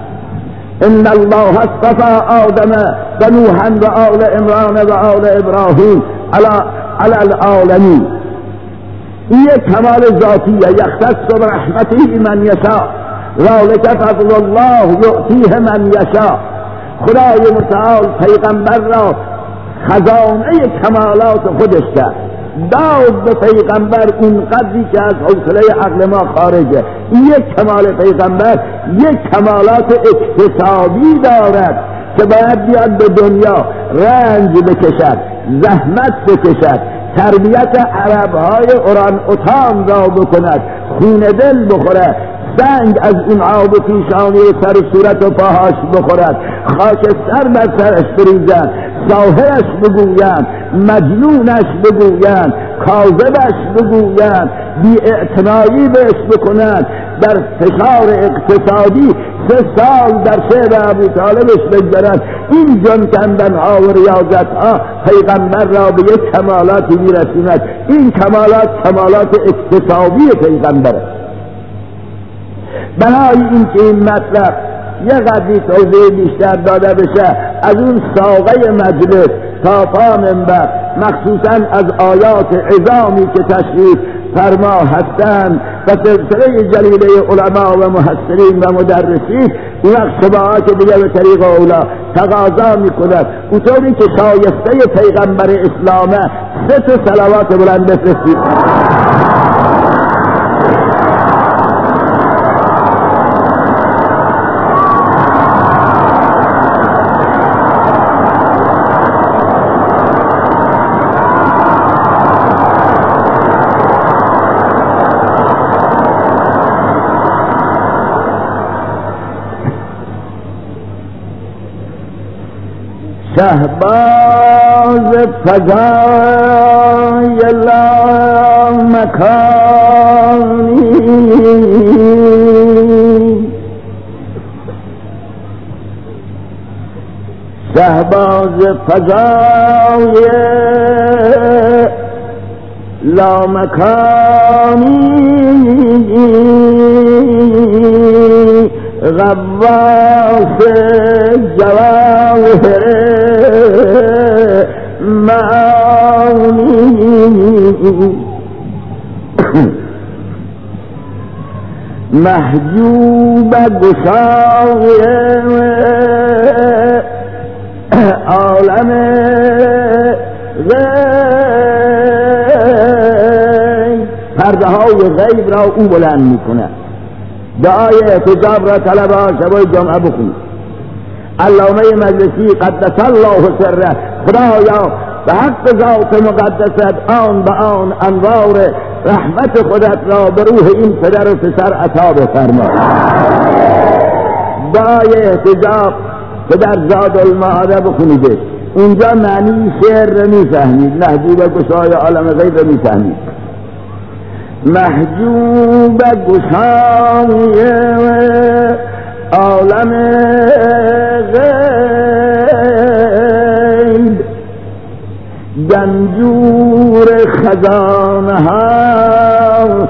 ان الله اصطفى آدم و نوحا و آل عمران و آل ابراهیم علی العالمین. این یک کمال ذاتیه. یختص برحمته من یشاء ذلک فضل الله یؤتیه من یشاء. خدای متعال پیغمبر را خزانه کمالات خودش کرد، داد به پیغمبر اون قدری که از حوصله عقل ما خارجه. یک کمال پیغمبر یک کمالات اکتسابی دارد که باید بیاد به دنیا رنج بکشد، زحمت بکشد، تربیت عربهای اوران اوتان را بکند، خون دل بخوره، سنگ از اون آب پیشانی سر صورت و پاهاش بخورد، خاکستر بر سرش بریزند، ظاهرش بگویند، مجنونش بگویند، کاذبش بگویند، بی اعتنایی بهش بکنند. در فشار اقتصادی 3 سال در شعر ابو طالبش بگذارند. این جن کندن ها و ریاضت ها پیغمبر را به یک کمالاتی میرسوند. این کمالات کمالات اقتصادی پیغمبره. برای این که این مطلب یه قدری توضیح بیشتر داده بشه، از اون ساقه مجلس تا پا منبر، مخصوصا از آیات عظامی که تشریف فرما هستند و سلسله جلیله علما و محسرین و مدرسین، این وقت شباهات دیگه به طریق اولا تقاضا میکند اونطوری که شایسته پیغمبر اسلامه 3 صلوات بلند بفرستید. شهباز فضای لا مکانی، شهباز فضای لا مکانی، غواص جواهر معانی، محجوب گشای عالم غیب، پرده های غیب را او بلند میکنه. دعای احتجاب را طلب شبای جمعه بخونید. علامه مجلسی قدس الله سره، خدایا به حق ذات مقدست آن به آن انوار رحمت خودت را به روح این پدر و پسر عطا بفرما. دعای احتجاب که در زاد المعاده بخونید، اونجا معنی شعر را میفهمید، محجوب گشای عالم غیب را میفهمید. محجوب گشای عالم غیب، گنجور خزانه ها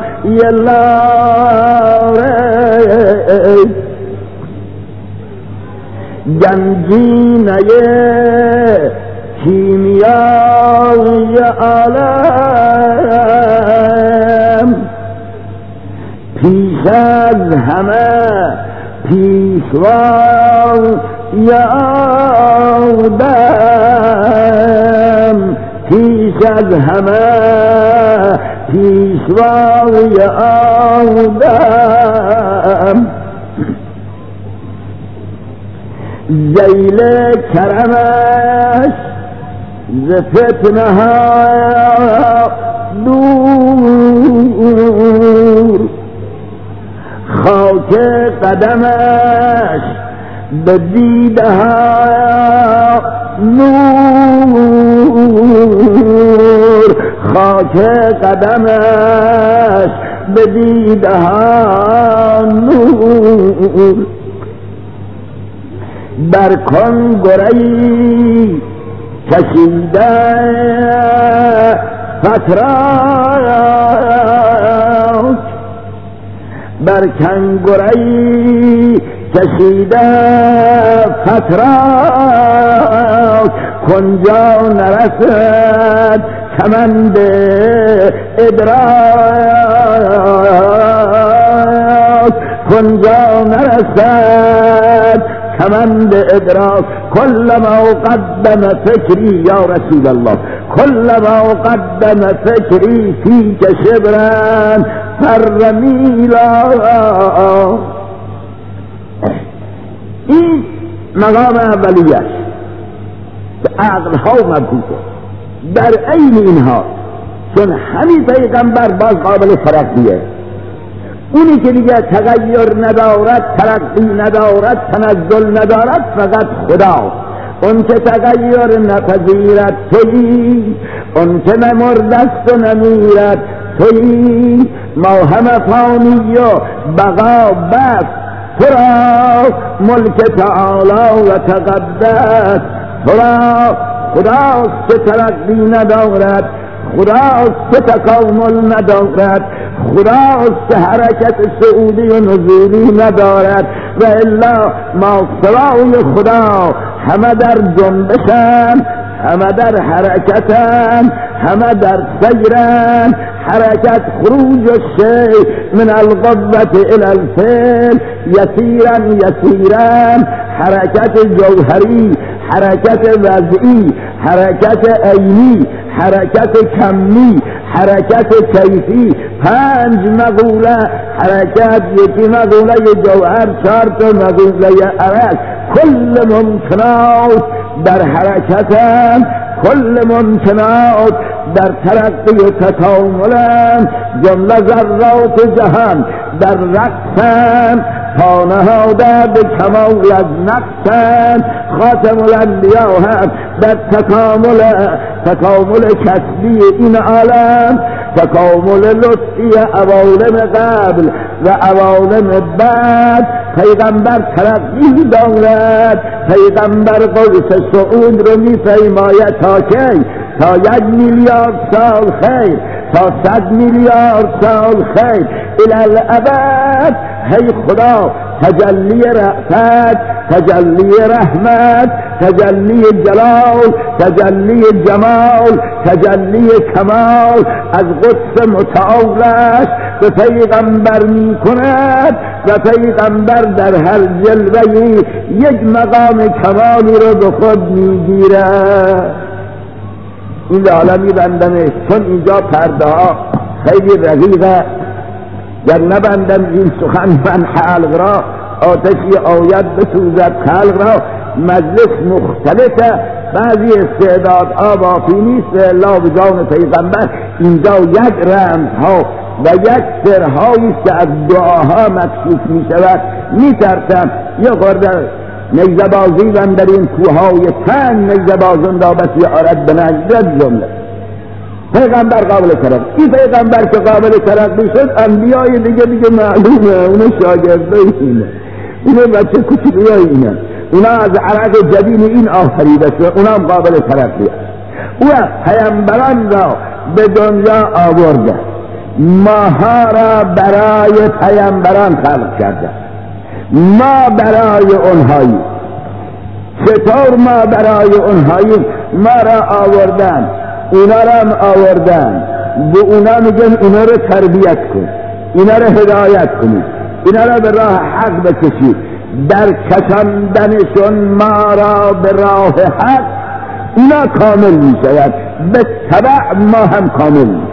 یلاره، گنجینه کیمیای عالم، پیش از همه پیشوای آدم، پیش از همه پیشوای آدم، ذیل کرمش ز فتنه ها دور، خاک قدمش به دیده ها نور، خاک قدمش به دیده ها نور، بر کنگره‌ای کشیده فتراک، بر کنگره‌ای کشیده فتراک، کنجا نرسد کمند ادراک، کنجا نرسد کمند ادراک. كلما قدم فکری یا رسول الله، كلما قدم فکری فیک شبرا فر میلا. این مقام اولیش که عقل ها مبهوته. در عین اینها چون همین پیغمبر باز قابل ترقیه، اونی که دیگه تغییر ندارد، ترقی ندارد، تنزل ندارد، فقط خدا. اون که تغییر نپذیرد تویی، اون که نمردست و نمیرد تویی. ما همه فانی و بقا بس، تو را ملک تعالی و تقدس، تو را خداست که ترقی ندارد، خداست که تکامل ندارد، خداست که حرکت صعودی و نزولی ندارد. و الا ما سوای خدا همه در جنبشن، همه در حرکتن، همه در سیرن. حرکت خروج الشیء من القوة الى الفعل یسیرا یسیرا، حرکت جوهری، حرکت وضعی، حرکت عینی، حرکت کمی، حرکت کیفی. 5 مقوله حرکت، یکی مقوله جوهر، 4 تا مقوله عرق. کل ممکنات در حرکتن، کل ممکنات در ترقی و تکاملن. جمله ذرات جهان در رقصن، تا نهاده به کمال از نقصن. خاتم الانبیا هم در تکامل کسبی این عالم، تکامل لطفی عوالم قبل و عوالم بعد. پیغمبر ترقی دارد، پیغمبر قوس صعود رو می‌فرماید تا کی؟ تا 1 میلیارد سال خیر، تا 100 میلیارد سال خیر، الالعبد. هی خدا تجلی رأفت، تجلی رحمت، تجلی جلال، تجلی جمال، تجلی کمال از قدس متعالش به پیغمبر می کند و پیغمبر در هر جلوه‌ای یک مقام کمالی رو به خود می گیرد. این عالمی بندمه، چون اینجا پرده ها خیلی رقیقه گر نبندم این سخن من حلق را، آتشی آید بسوزد خلق را. مجلس مختلفه، بعضی استعدادها باقی نیست به الله به جان پیغمبر. اینجا یک رمزها و یک سرهایی است که از دعاها مکشوف می شود. می ترسم یه خورده نیزه‌بازی و در این کوههای تنگ نیزه‌بازان را بسی آرد به نجد جمله. پیغمبر قابل ترقی، این پیغمبر که قابل ترقی شد، انبیای دیگه معلومه اونا شاگرده اینه، اونا بچه کوچولوی اینه، اونا از عرق جبین این آفریده شد، اونا هم قابل ترقی. او پیامبران را به دنیا آورده، ماها را برای پیامبران خلق کرده، ما برای اونهایی. چطور ما برای اونهایی؟ ما را آوردن، اینا را هم آوردن، به اونا میگن اینا را تربیت کن، اینا را هدایت کنید، اینا را به راه حق بکشید. در کشاندنشون ما را به راه حق اینا کامل می شود، به تبع ما هم کامل می.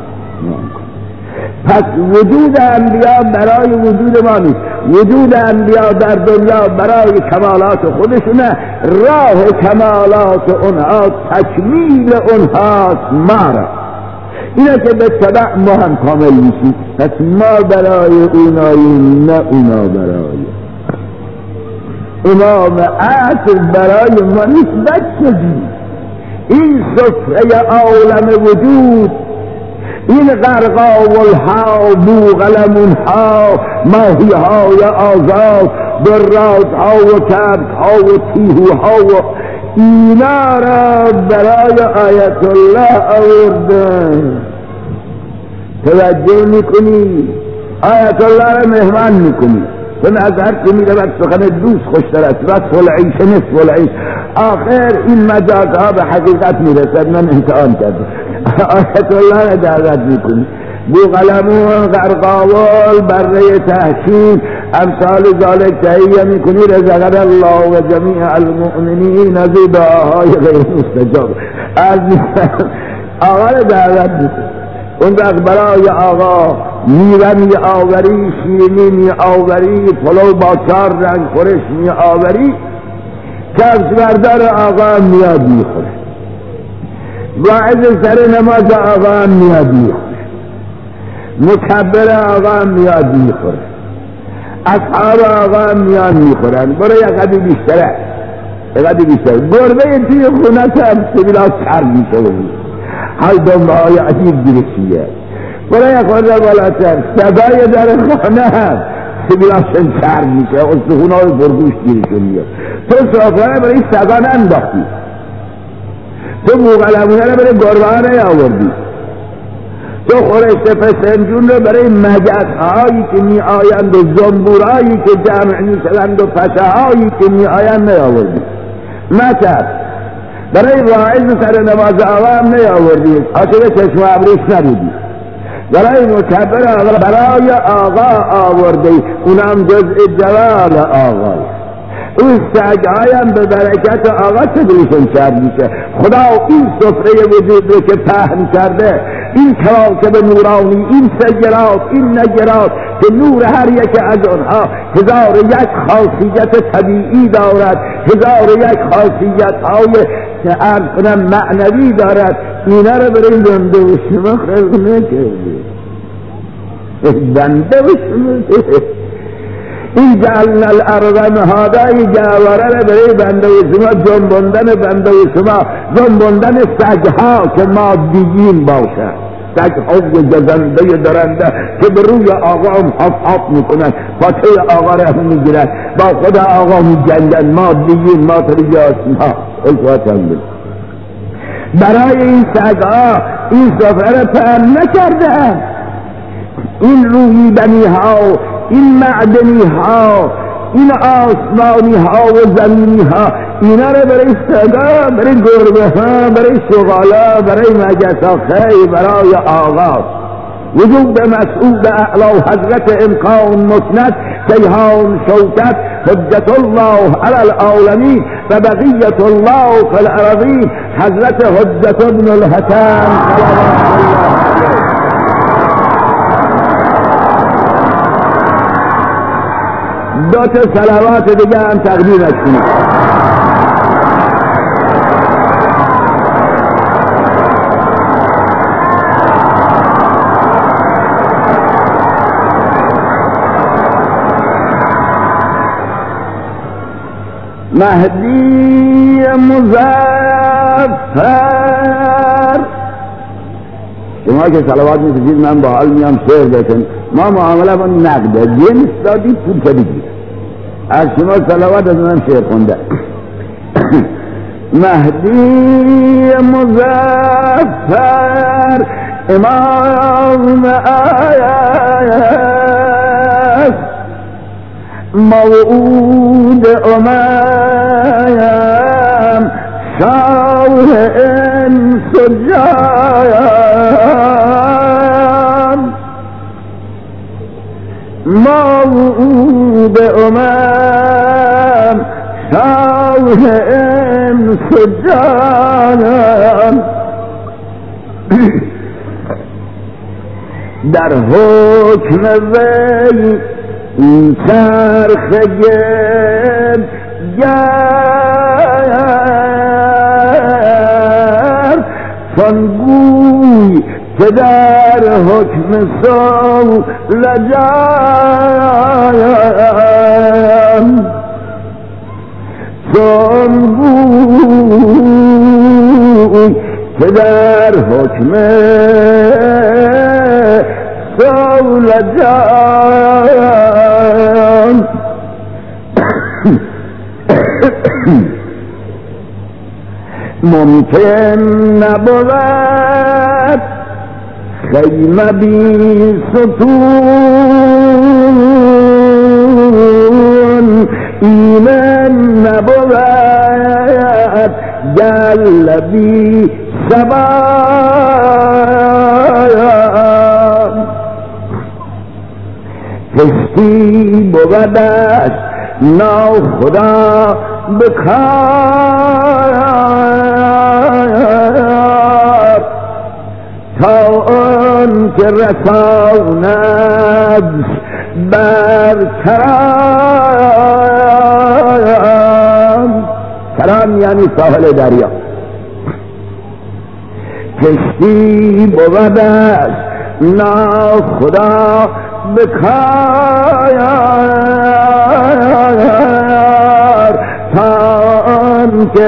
پس وجود انبیا برای وجود ما نیست، وجود انبیا در دنیا برای کمالات خودشونه، راه کمالات اونها تکمیل اونهاست ما را. اینا که به تبع ما هم کامل میشید. پس ما برای اوناییم نه اونا برای. امام عصر برای ما نیست، بچگی این سفره عالم وجود، این غرقاولها، بوغلمونها، ماهیهای آزاد، درازها و کبکها و تیهوها و اینا را برای آیت الله آوردن. توجه میکنی؟ آیت الله را مهمان میکنی، چون از هر که میرود سخن دوست خوشتر است. وصف العیش نصف العیش. آخر این مجازها به حقیقت میرسد. من امتحان کردم. آیت الله را دعوت میکنی، بوغلمون، غرقاول، بره تحکیم، امثال ذالک تهیه میکنی. رزقنا الله و جمیع المؤمنین از دعاهای غیر مستجاب. آقا را دعوت میکنی. اون وقت برای آقا میوه می آوری، شیرینی می آوری، پلو با 4 رنگ خورش می آوری. کفش بردار آقا هم میاد میخوره، واعظ سر نماز آقا هم میاد میخوره، مکبر آقا هم میاد میخوره، اصحاب آقا هم میاد میخورن. برای یک قدی بیشتره، یک قدی بیشتره. گربه توی خونه هم سبیلا سر میشه، های دنبه های عجیب گرسیه. برای یک خورده بالاتر صدای در خانه هم سبیلاشن سر میشه، استخونه های برگوش گیرشون میاد. تو سفره برای صدا ننداختی، تو بوغلمونه رو برای گربه ها نیاوردی، تو خورشت فسنجون رو برای مجد هایی که می آیند و زنبورایی که جمع می شدند و پشه هایی که می آیند نیاوردی. مثل برای واعظ سر نماز آقا هم نیاوردی، عاشق چشم ابریش نبودی. برای مکبر آقا، برای آقا آوردی، اونم جزء جلال آقا. اون سگهایم به برکت آقا چطورشون شد میشه. خدا این سفره وجود رو که پهن کرده، این کواکب نورانی، این سیرات، این نجرات که نور هر یک از آنها 1001 خاصیت طبیعی دارد، 1001 خاصیت های که عرض کنم معنوی دارد. اینا رو برای بنده و شما خلق نکرده، بنده و شما. این جعلنا الارض مهادا، این جاوره رو برای بنده و شما، جنباندن بنده و شما، جنباندن سگها که مادیین باشد، سگهای جزنده درنده که به روی آقا هم حف میکنن، پاچه آقا را هم میگیرن، با خدا آقا میجنگن، مادیین، ماتریاس ها. برای این سگها این سفره پهن نکرده. این روحی بنی ها، این معدنی ها، این آسمانی ها و زمینی ها، اینا رو برای سگا، برای گربه ها، برای شغالا، برای مجسا خیلی برای آغاز وجود مسعود اعلا حضرت امکان مسند کیهان شوکت حجت الله علی العالمین و بقیت الله فی الارضین حضرت حجت ابن الحسن دو تا صلوات دیگه هم تقدیمش کنید. مهدی مظفر، شما که صلوات می‌فرستید من با حال میام شعر بکن، ما معامله با نقده، جنس دادی پول که بگیر، از شما صلوات از من شعر خونده. مهدی مظفر امام آیت، موعود امم شاه انس و جان، موعود امم شاه انس و جان، در حکم وی این چرخ گرد گرد، چون گوی که در حکم سولجان، چون گوی که در حکم سولجان، ممکن نبود خیمه بی ستون، ایمن نبود گل بی سبان، کشتی بودش ناخدا بکار، تا آن که رساند بر کران، کران یعنی ساحل دریا، کشتی بودش ناخدا بکار، تا آن که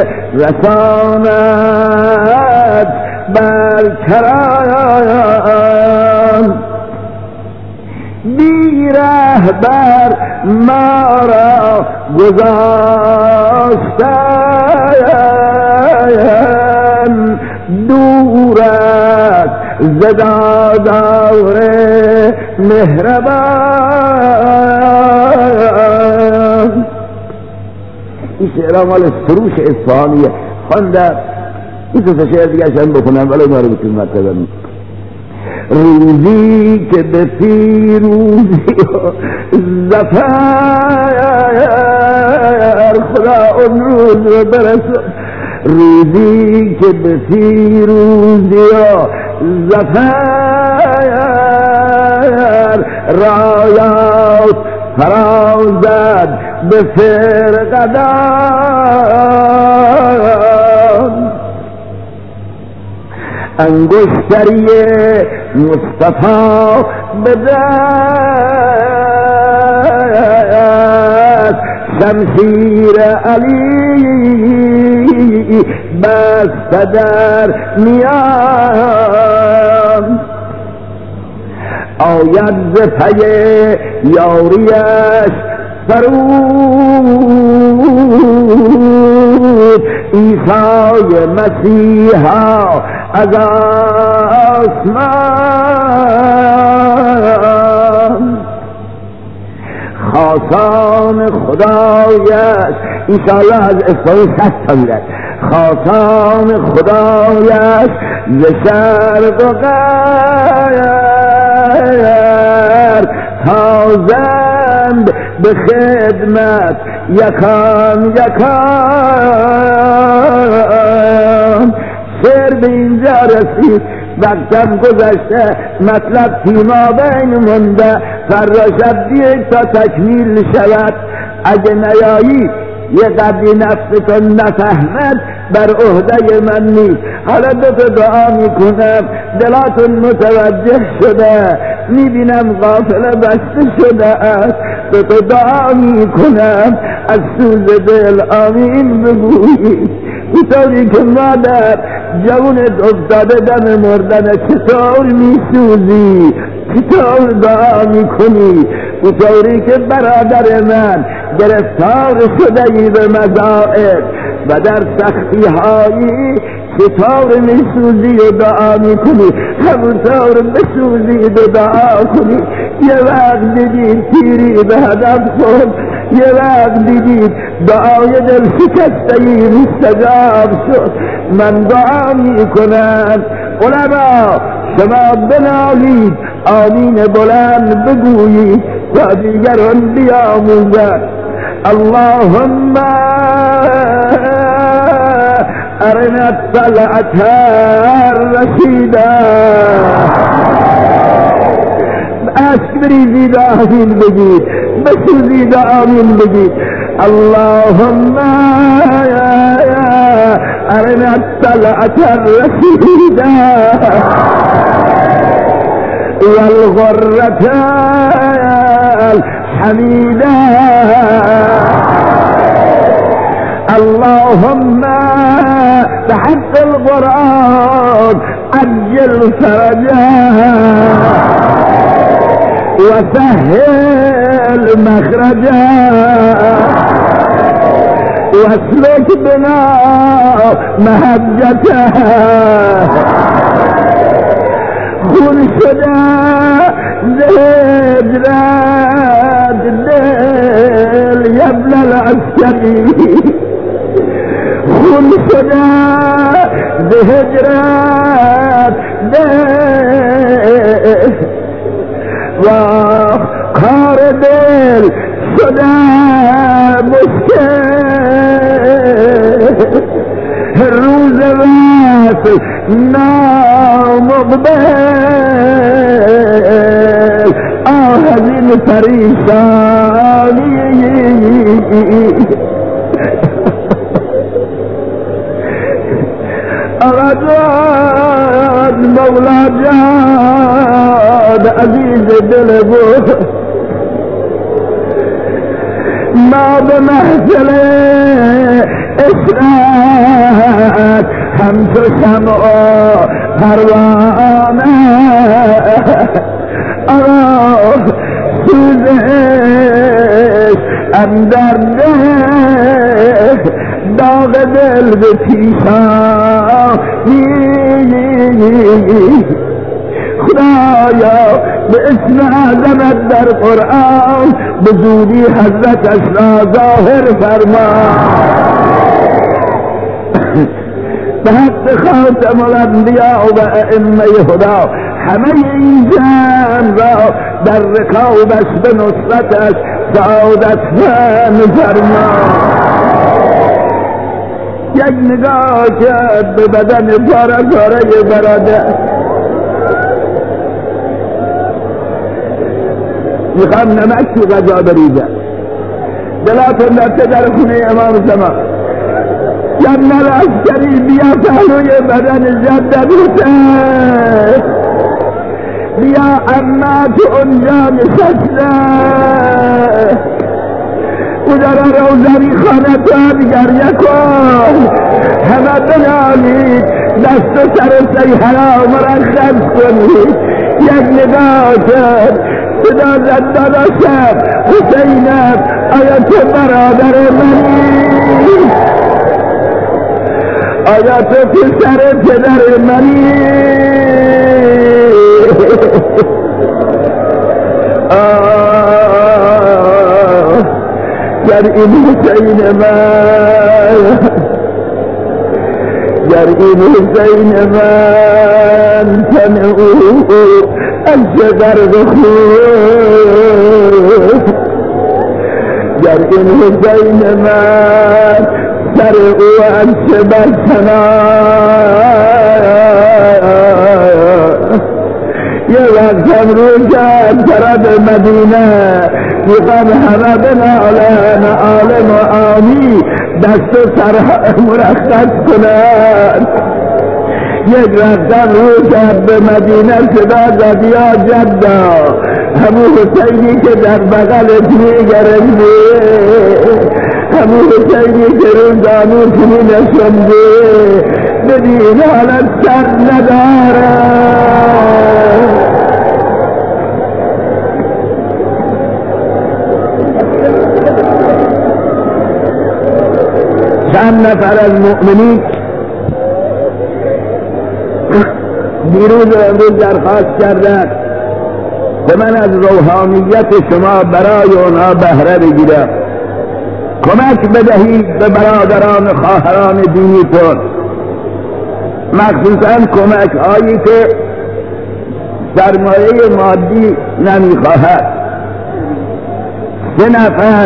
رساند بر کران، بی رهبر ما را گذاشتن، دور است ز دادار مهربان. این شعرها مال سروش اصفهانیه، خونده این تو شعر دیگه هم بخونم ولی ما رو بکنم مرتبه. روزی که به پیروزی زفر، خدا اون روز برسد، روزی که به پیروزی زفر، رایات فرازد به فرقدان، انگشتری مصطفی به دست، شمشیر علی بسته در میان، آید ز پی یاریش فرود، عیسی مسیحا از آسمان، خاصان خدایش انشاءالله از اسلامی 100 تا میرد، خاصان خدایش ز شرق و غرب، تازند به خدمت یکان یکان. شعر به اینجا رسید، وقتم گذشته، مطلب فیما بین مونده، فردا شب بیایید تا تکمیل شود. اگه نیایید یه قدری نفستون نفهمد بر عهده من نیست. حالا دو دعا میکنم، دلاتون متوجه شده، میبینم غافل بسته شده است. دو دعا میکنم، از سوز دل آمین بگویید. اونطوری که مادر جونت افتاده دم مردن چطور میسوزی، چطور دعا میکنی، اونطوری که برادر من گرفتار شده ای به مضائب و در سختی هایی چطور میسوزی و دعا میکنی، همونطور بسوزی و دعا کنی. یه وقت دیدید تیری به هدف خورد، یه وقت دیدید دعای دل شکسته ای مستجاب شد. من دعا میکنم علما شما بنالید، آمین بلند بگویید تا دیگران بیاموزند. اللهم ارنا الطلعة الرشیدة. اشک بریزید آمین بگید، بسوزید آمین بگید. اللهم ارنا الطلعة الرشیدة والغرة الحميدة. اللهم بحق القرآن عجل فرجها وسهل مخرجها واسلك بنا مهجتها. خون شده زهجرات دل یبن العسکری، خون شده زهجرات دل و کار دل شده مشکل. روز وصل نامقبل از این پریشانی. آقا مولا جان عزیز دل بود، ما به محفل اشرت همچو شمع و پروانه سوزش اندر ده داغ دل به پیشانی. خدایا به اسم عظمت در قرآن به زودی حضرتش را ظاهر فرما. به حق خاتم الانبیاء و ائمه هدا همه این جمع را در رکابش به نصرتش سعادتمند فرما. یک نگاه کرد به بدن پاره پاره برادر. میخوام نمک تو غذا بریزم، دلاتون رفته در خونه امام زمان. جنن العسکری بیا پهلوی بدن جدد حسین، بیا اما تو اونجا نشسته او در روزنی خانه تو گریه کن. همه بنالید دست و سر سیحرا مرخص کنید. یک نگاه کرد صدا زد داداشم حسینم آیا تو برادر منی؟ آیا تو پسر پدر منی؟ در این حسین من، در این حسین من تن او از برق خود، در این حسین من سر او از برسنا. یه رفتم رو کرد طرف مدینه میخوام همه بنالن عالم و آمی دست و سر مرخص کنن. یک رفتم رو کرد به مدینه صدا زد یا جدا همون حسینی که در بغلت میگرنده، همون حسینی که رو دانوت مینشنده، بدین حالت سر نداره. چند نفر از مؤمنین دیروز امروز درخواست کردن که من از روحانیت شما برای اونا بهره بگیرم، کمک بدهید به برادران خواهران دینیتون، مخصوصا کمک هایی که سرمایه مادی نمیخواهد. 3 نفر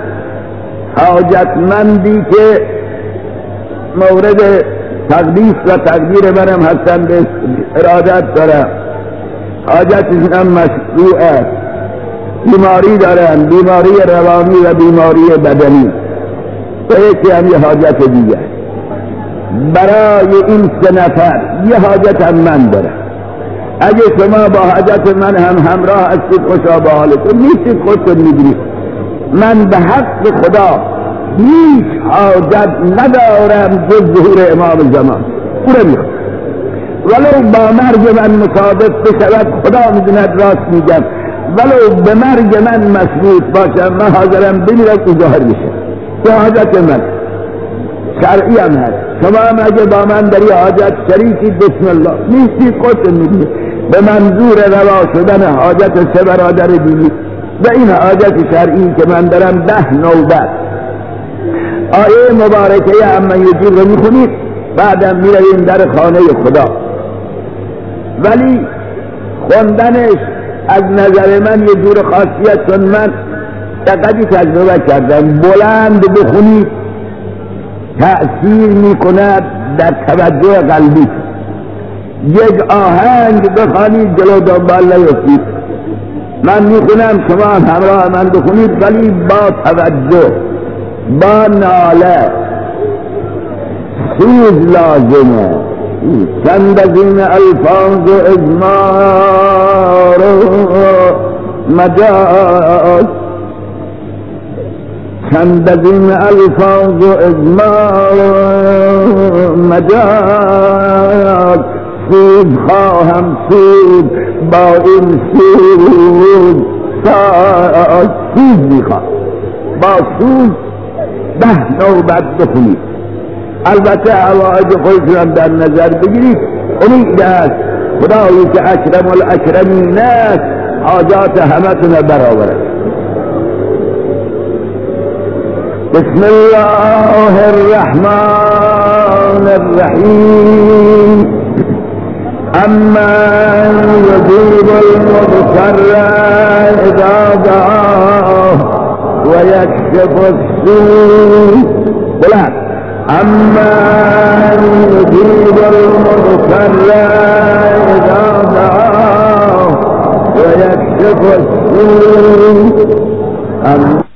حاجتمندی که مورد تقدیس و تقدیر منم هستن به ارادت دارم، حاجتشون هم مشروعه، بیماری دارن، بیماری روانی و بیماری بدنی و یکی هم یه حاجت دیگه. برای این 3 نفر یه حاجت هم من دارم. اگه شما با حاجت من هم همراه هستید خوشا به حالتون، نیستید خودتون میدونید. من به حق خدا هیچ حاجت ندارم جز ظهور امام زمان، او رو میخوام ولو با مرگ من مصادف بشود، خدا میدوند راست میگم، ولو به مرگ من مشروط باشم من حاضرم بمیرم او ظاهر بشه. تو حاجت من شرعی هم هست. شما هم اگه با من در یه حاجت شریکید بسم الله، نیستید خودتون میدونید. به منظور روا شدن حاجت 3 برادر دینی و این حاجت شرعی که من دارم 10 نوبت آیه مبارکه عمن یجیب رو میخونید، بعدم میرویم در خانه خدا. ولی خوندنش از نظر من یه جور خاصیت، چون من دقیقی تجربه کردم، بلند بخونید تأثیر میکند در توجه قلبی. یک آهنگ بخوانید جلو دنبال نیفتید. من میخونم شما همراه من بخونید، ولی با توجه، با ناله، سوز لازمه. چند از این الفاظ و ازمار مجاز، چند از این الفاظ و ازمار مجاز، سود خواهم سود با این سود سود میخوام، با سود 10 نوبت بخونید. البته حوائج خودتون در نظر بگیرید. امید است خدایی که اکرم الاکرمین است حاجات همتون برآورد. بسم الله الرحمن الرحیم. امن یجیب المضطر اذا دعاه و یکشف السوء. بلند. امن یجیب المضطر اذا دعاه و یکشف السوء.